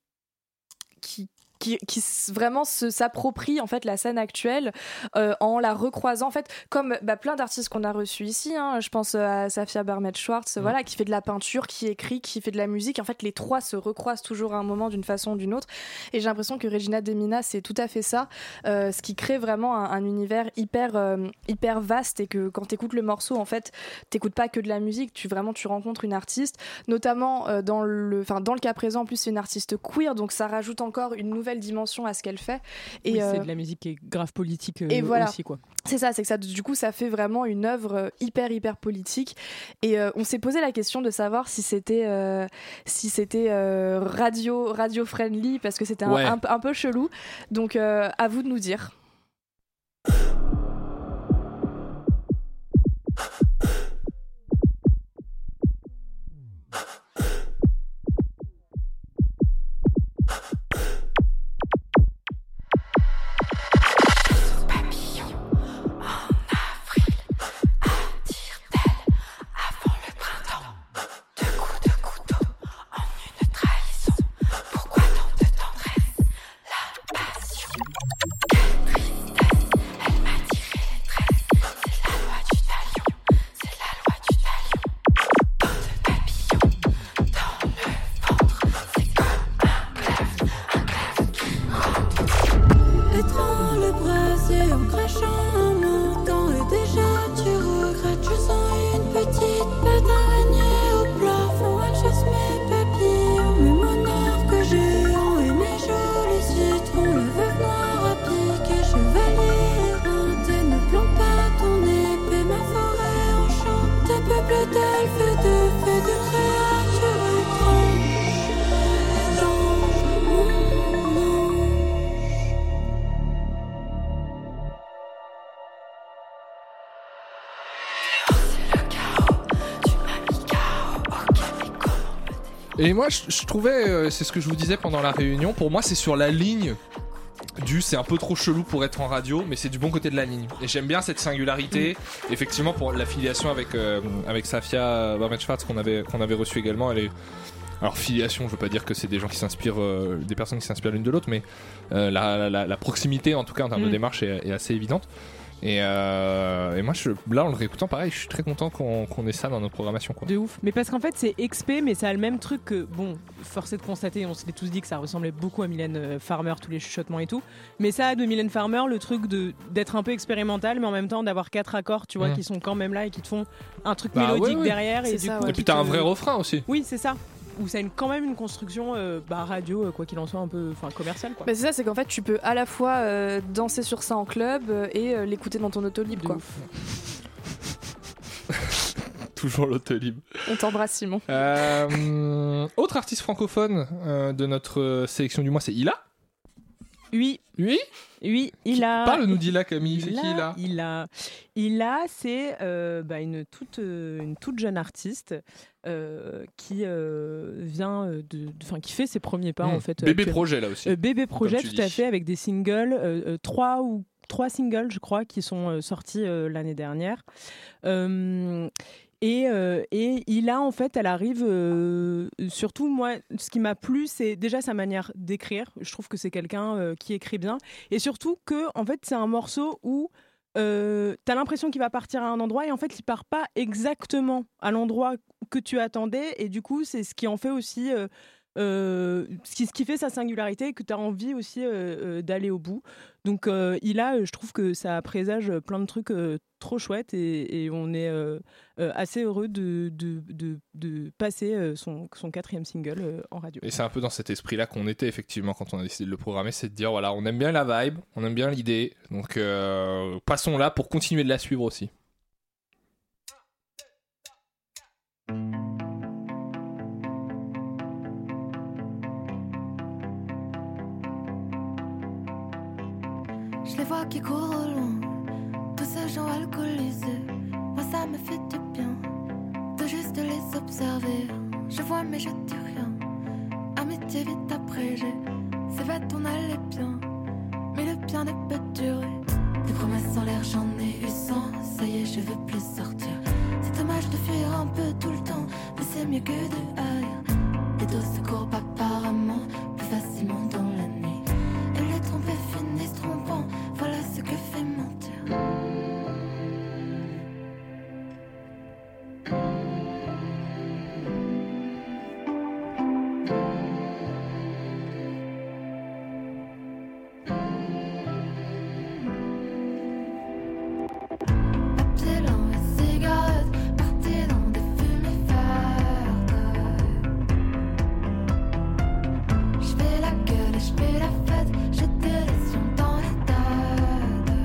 qui, qui, qui vraiment se, s'approprient en fait la scène actuelle euh, en la recroisant en fait comme bah, plein d'artistes qu'on a reçus ici. Hein, je pense à Safia Bermet-Schwartz, mmh. voilà, qui fait de la peinture, qui écrit, qui fait de la musique. En fait, les trois se recroisent toujours à un moment d'une façon ou d'une autre. Et j'ai l'impression que Regina Demina, c'est tout à fait ça, euh, ce qui crée vraiment un, un univers hyper, euh, hyper vaste et que quand t'écoutes le morceau, en fait, t'écoutes pas que de la musique, tu vraiment tu rencontres une artiste, notamment euh, dans le, enfin dans le cas présent, en plus c'est une artiste queer, donc ça rajoute encore une nouvelle dimension à ce qu'elle fait. Et oui, euh, c'est de la musique qui est grave politique euh, et voilà. aussi, quoi. C'est ça, c'est que ça, du coup, ça fait vraiment une œuvre hyper, hyper politique. Et euh, on s'est posé la question de savoir si c'était, euh, si c'était euh, radio, radio friendly, parce que c'était un, ouais. un, un peu chelou. Donc, euh, à vous de nous dire. Et moi, je, je trouvais, euh, c'est ce que je vous disais pendant la réunion, pour moi, c'est sur la ligne du c'est un peu trop chelou pour être en radio, mais c'est du bon côté de la ligne. Et j'aime bien cette singularité. Mmh. Effectivement, pour l'affiliation avec, euh, avec Safia Bermet-Schwartz qu'on avait, qu'on avait reçue également, elle est. Alors, filiation, je veux pas dire que c'est des gens qui s'inspirent, euh, des personnes qui s'inspirent l'une de l'autre, mais euh, la, la, la proximité, en tout cas, en termes mmh. de démarche, est, est assez évidente. Et, euh, et moi, je, là, en le réécoutant, pareil, je suis très content qu'on, qu'on ait ça dans nos programmations. Quoi. De ouf. Mais parce qu'en fait, c'est X P, mais ça a le même truc que, bon, force est de constater, on s'est tous dit que ça ressemblait beaucoup à Mylène Farmer, tous les chuchotements et tout. Mais ça a de Mylène Farmer le truc de, d'être un peu expérimental, mais en même temps d'avoir quatre accords, tu vois, mmh. qui sont quand même là et qui te font un truc bah, mélodique ouais, ouais. derrière. Et, du ça, coup, ouais. et puis t'as te... un vrai refrain aussi. Oui, c'est ça. Où ça a une, quand même une construction euh, bah, radio, euh, quoi qu'il en soit, un peu commerciale. Quoi. Bah c'est ça, c'est qu'en fait, tu peux à la fois euh, danser sur ça en club euh, et euh, l'écouter dans ton auto libre. Quoi. Toujours l'autolib. On t'embrasse, Simon. Euh, autre artiste francophone euh, de notre sélection du mois, c'est Ila. Oui. Oui Oui, Ila. Parle-nous d'Ila, Camille. C'est qui Ila Ila, Ila c'est euh, bah, une, toute, euh, une toute jeune artiste euh, qui euh, vient de, de, qui fait ses premiers pas mmh. en fait. Bébé projet là aussi. Euh, bébé projet, tout dis. à fait, avec des singles, euh, euh, trois ou trois singles, je crois, qui sont euh, sortis euh, l'année dernière. Euh, Et, euh, et Ila, en fait, elle arrive, euh, surtout moi, ce qui m'a plu, c'est déjà sa manière d'écrire. Je trouve que c'est quelqu'un euh, qui écrit bien. Et surtout que, en fait, c'est un morceau où euh, t'as l'impression qu'il va partir à un endroit et en fait, il part pas exactement à l'endroit que tu attendais. Et du coup, c'est ce qui en fait aussi... Euh, Euh, ce, qui, ce qui fait sa singularité et que tu as envie aussi euh, euh, d'aller au bout. Donc euh, Ila, je trouve que ça présage plein de trucs euh, trop chouettes et, et on est euh, euh, assez heureux de, de, de, de passer euh, son, son quatrième single euh, en radio. Et c'est un peu dans cet esprit-là qu'on était effectivement quand on a décidé de le programmer, c'est de dire voilà, on aime bien la vibe, on aime bien l'idée, donc euh, passons là pour continuer de la suivre aussi. Je les vois qui courent au loin, tous ces gens alcoolisés. Moi ça me fait du bien, de juste les observer. Je vois mais je dis rien, amitié vite après j'ai. C'est vrai on allait bien, mais le bien ne peut durer. Des promesses en l'air j'en ai eu cent, ça y est je veux plus sortir. C'est dommage de fuir un peu tout le temps, mais c'est mieux que de haïr. Les dos se courbent apparemment, plus facilement dans la nuit. Et les trompés finissent trompant, voilà ce que fait mentir. Papier lent et cigarette, partis dans des fumées vertes. Je fais la gueule et je fais la fête, j'ai des lésions dans les dates.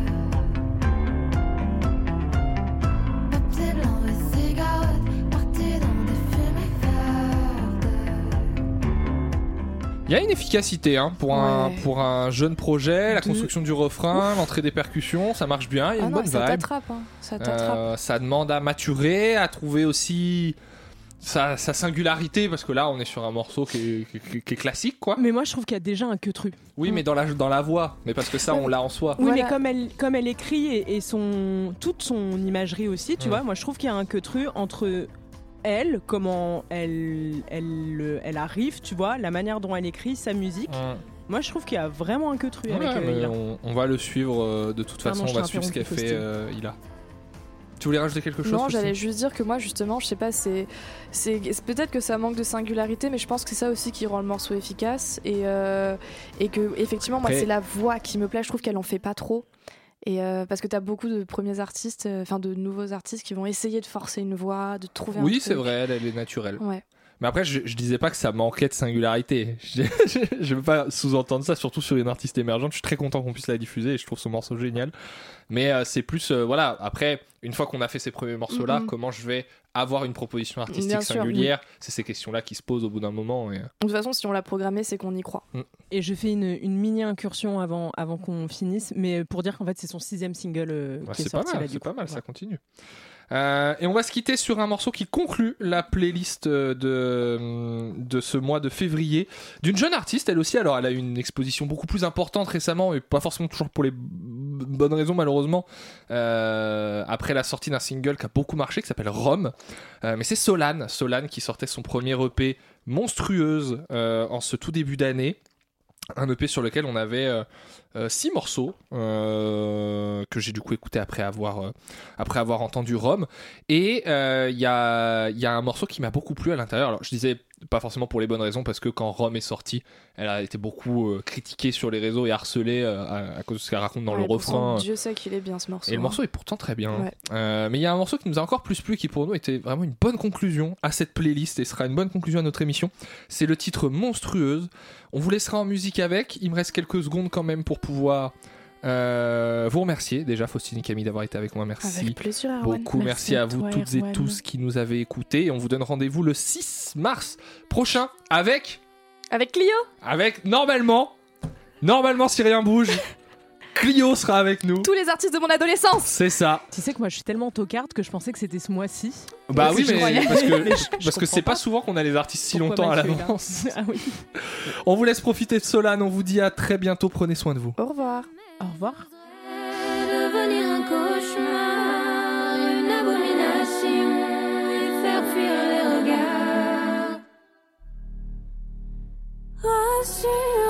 Papier blanc et cigarette, partis dans des fumées vertes. Il y a une efficacité hein, pour, un, Ouais. pour un jeune projet, la De- construction du refrain, Ouf. l'entrée des percussions, ça marche bien, il y a Ah une non, bonne ça vibe. t'attrape, hein. Ça t'attrape. Euh, ça demande à maturer, à trouver aussi sa, sa singularité, parce que là on est sur un morceau qui est, qui est- qui est classique quoi. Mais moi je trouve qu'il y a déjà un queutru. Oui, mais dans la, dans la voix, mais parce que ça on l'a en soi. Oui, Voilà. mais comme elle, comme elle écrit et, et son, toute son imagerie aussi, tu Mm. vois, moi je trouve qu'il y a un queutru entre elle, comment elle, elle, elle arrive, tu vois, la manière dont elle écrit, sa musique. Ouais. Moi je trouve qu'il y a vraiment un queutru avec Ouais, euh, mais Ila. on, on va le suivre euh, de toute Pardon, façon, je on va t'ai suivre ce qu'a interrompu, fait Faustine. euh, Ila. Tu voulais rajouter quelque chose Non, Faustine j'allais juste dire que moi, justement, je sais pas, c'est, c'est, c'est peut-être que ça manque de singularité, mais je pense que c'est ça aussi qui rend le morceau efficace et euh, et que effectivement, moi, Après- c'est la voix qui me plaît. Je trouve qu'elle en fait pas trop. Et euh, parce que t'as beaucoup de premiers artistes, enfin de nouveaux artistes qui vont essayer de forcer une voix, de trouver un Oui, truc. c'est vrai, elle, elle est naturelle. Ouais. Mais après, je, je disais pas que ça manquait de singularité. Je, je, je veux pas sous-entendre ça, surtout sur une artiste émergente. Je suis très content qu'on puisse la diffuser et je trouve ce morceau génial. Mais euh, c'est plus, euh, voilà, après, une fois qu'on a fait ces premiers morceaux-là, Mhm. comment je vais avoir une proposition artistique Bien sûr, singulière, c'est ces questions-là qui se posent au bout d'un moment. Et... De toute façon, si on l'a programmé, c'est qu'on y croit. Et je fais une, une mini incursion avant, avant qu'on finisse, mais pour dire qu'en fait c'est son sixième single euh, Ouais, qui est c'est pas sorti mal, là du c'est coup. pas mal, Voilà. ça continue. Euh, et on va se quitter sur un morceau qui conclut la playlist de, de ce mois de février d'une jeune artiste, elle aussi. Alors elle a eu une exposition beaucoup plus importante récemment et pas forcément toujours pour les b- bonnes raisons malheureusement, euh, après la sortie d'un single qui a beaucoup marché qui s'appelle Rome. Euh, mais c'est Solane, Solane qui sortait son premier E P Monstrueuse euh, en ce tout début d'année. Un E P sur lequel on avait euh, euh, six morceaux euh, que j'ai du coup écouté après avoir, euh, après avoir entendu Rome. Et il euh, y, a, y a un morceau qui m'a beaucoup plu à l'intérieur. Alors je disais pas forcément pour les bonnes raisons, parce que quand Rome est sortie, elle a été beaucoup euh, critiquée sur les réseaux et harcelée euh, à, à cause de ce qu'elle raconte dans ouais, le refrain. Dieu sait qu'il est bien ce morceau. Et le hein. morceau est pourtant très bien. Ouais. Euh, mais il y a un morceau qui nous a encore plus plu, qui pour nous était vraiment une bonne conclusion à cette playlist et sera une bonne conclusion à notre émission. C'est le titre Monstrueuse. On vous laissera en musique avec. Il me reste quelques secondes quand même pour pouvoir euh, vous remercier. Déjà, Faustine et Camille d'avoir été avec moi. Merci Avec plaisir, Erwan. beaucoup. Merci, Merci à à vous toi, toutes et Erwan. tous qui nous avez écoutés. Et on vous donne rendez-vous le six mars prochain avec... Avec Clio. Avec, normalement, normalement si rien bouge, Clio sera avec nous. Tous les artistes de mon adolescence. C'est ça. Tu sais que moi je suis tellement tocarde que je pensais que c'était ce mois-ci. Bah oui, Je mais croyais. parce que, Mais je- je parce que c'est comprends pas souvent qu'on a les artistes si Pourquoi longtemps à Mathieu est là l'avance. Ah oui. On vous laisse profiter de Solane, on vous dit à très bientôt, prenez soin de vous. Au revoir. Au revoir. Devenir un cauchemar, une abomination et faire fuir les regards. Rassure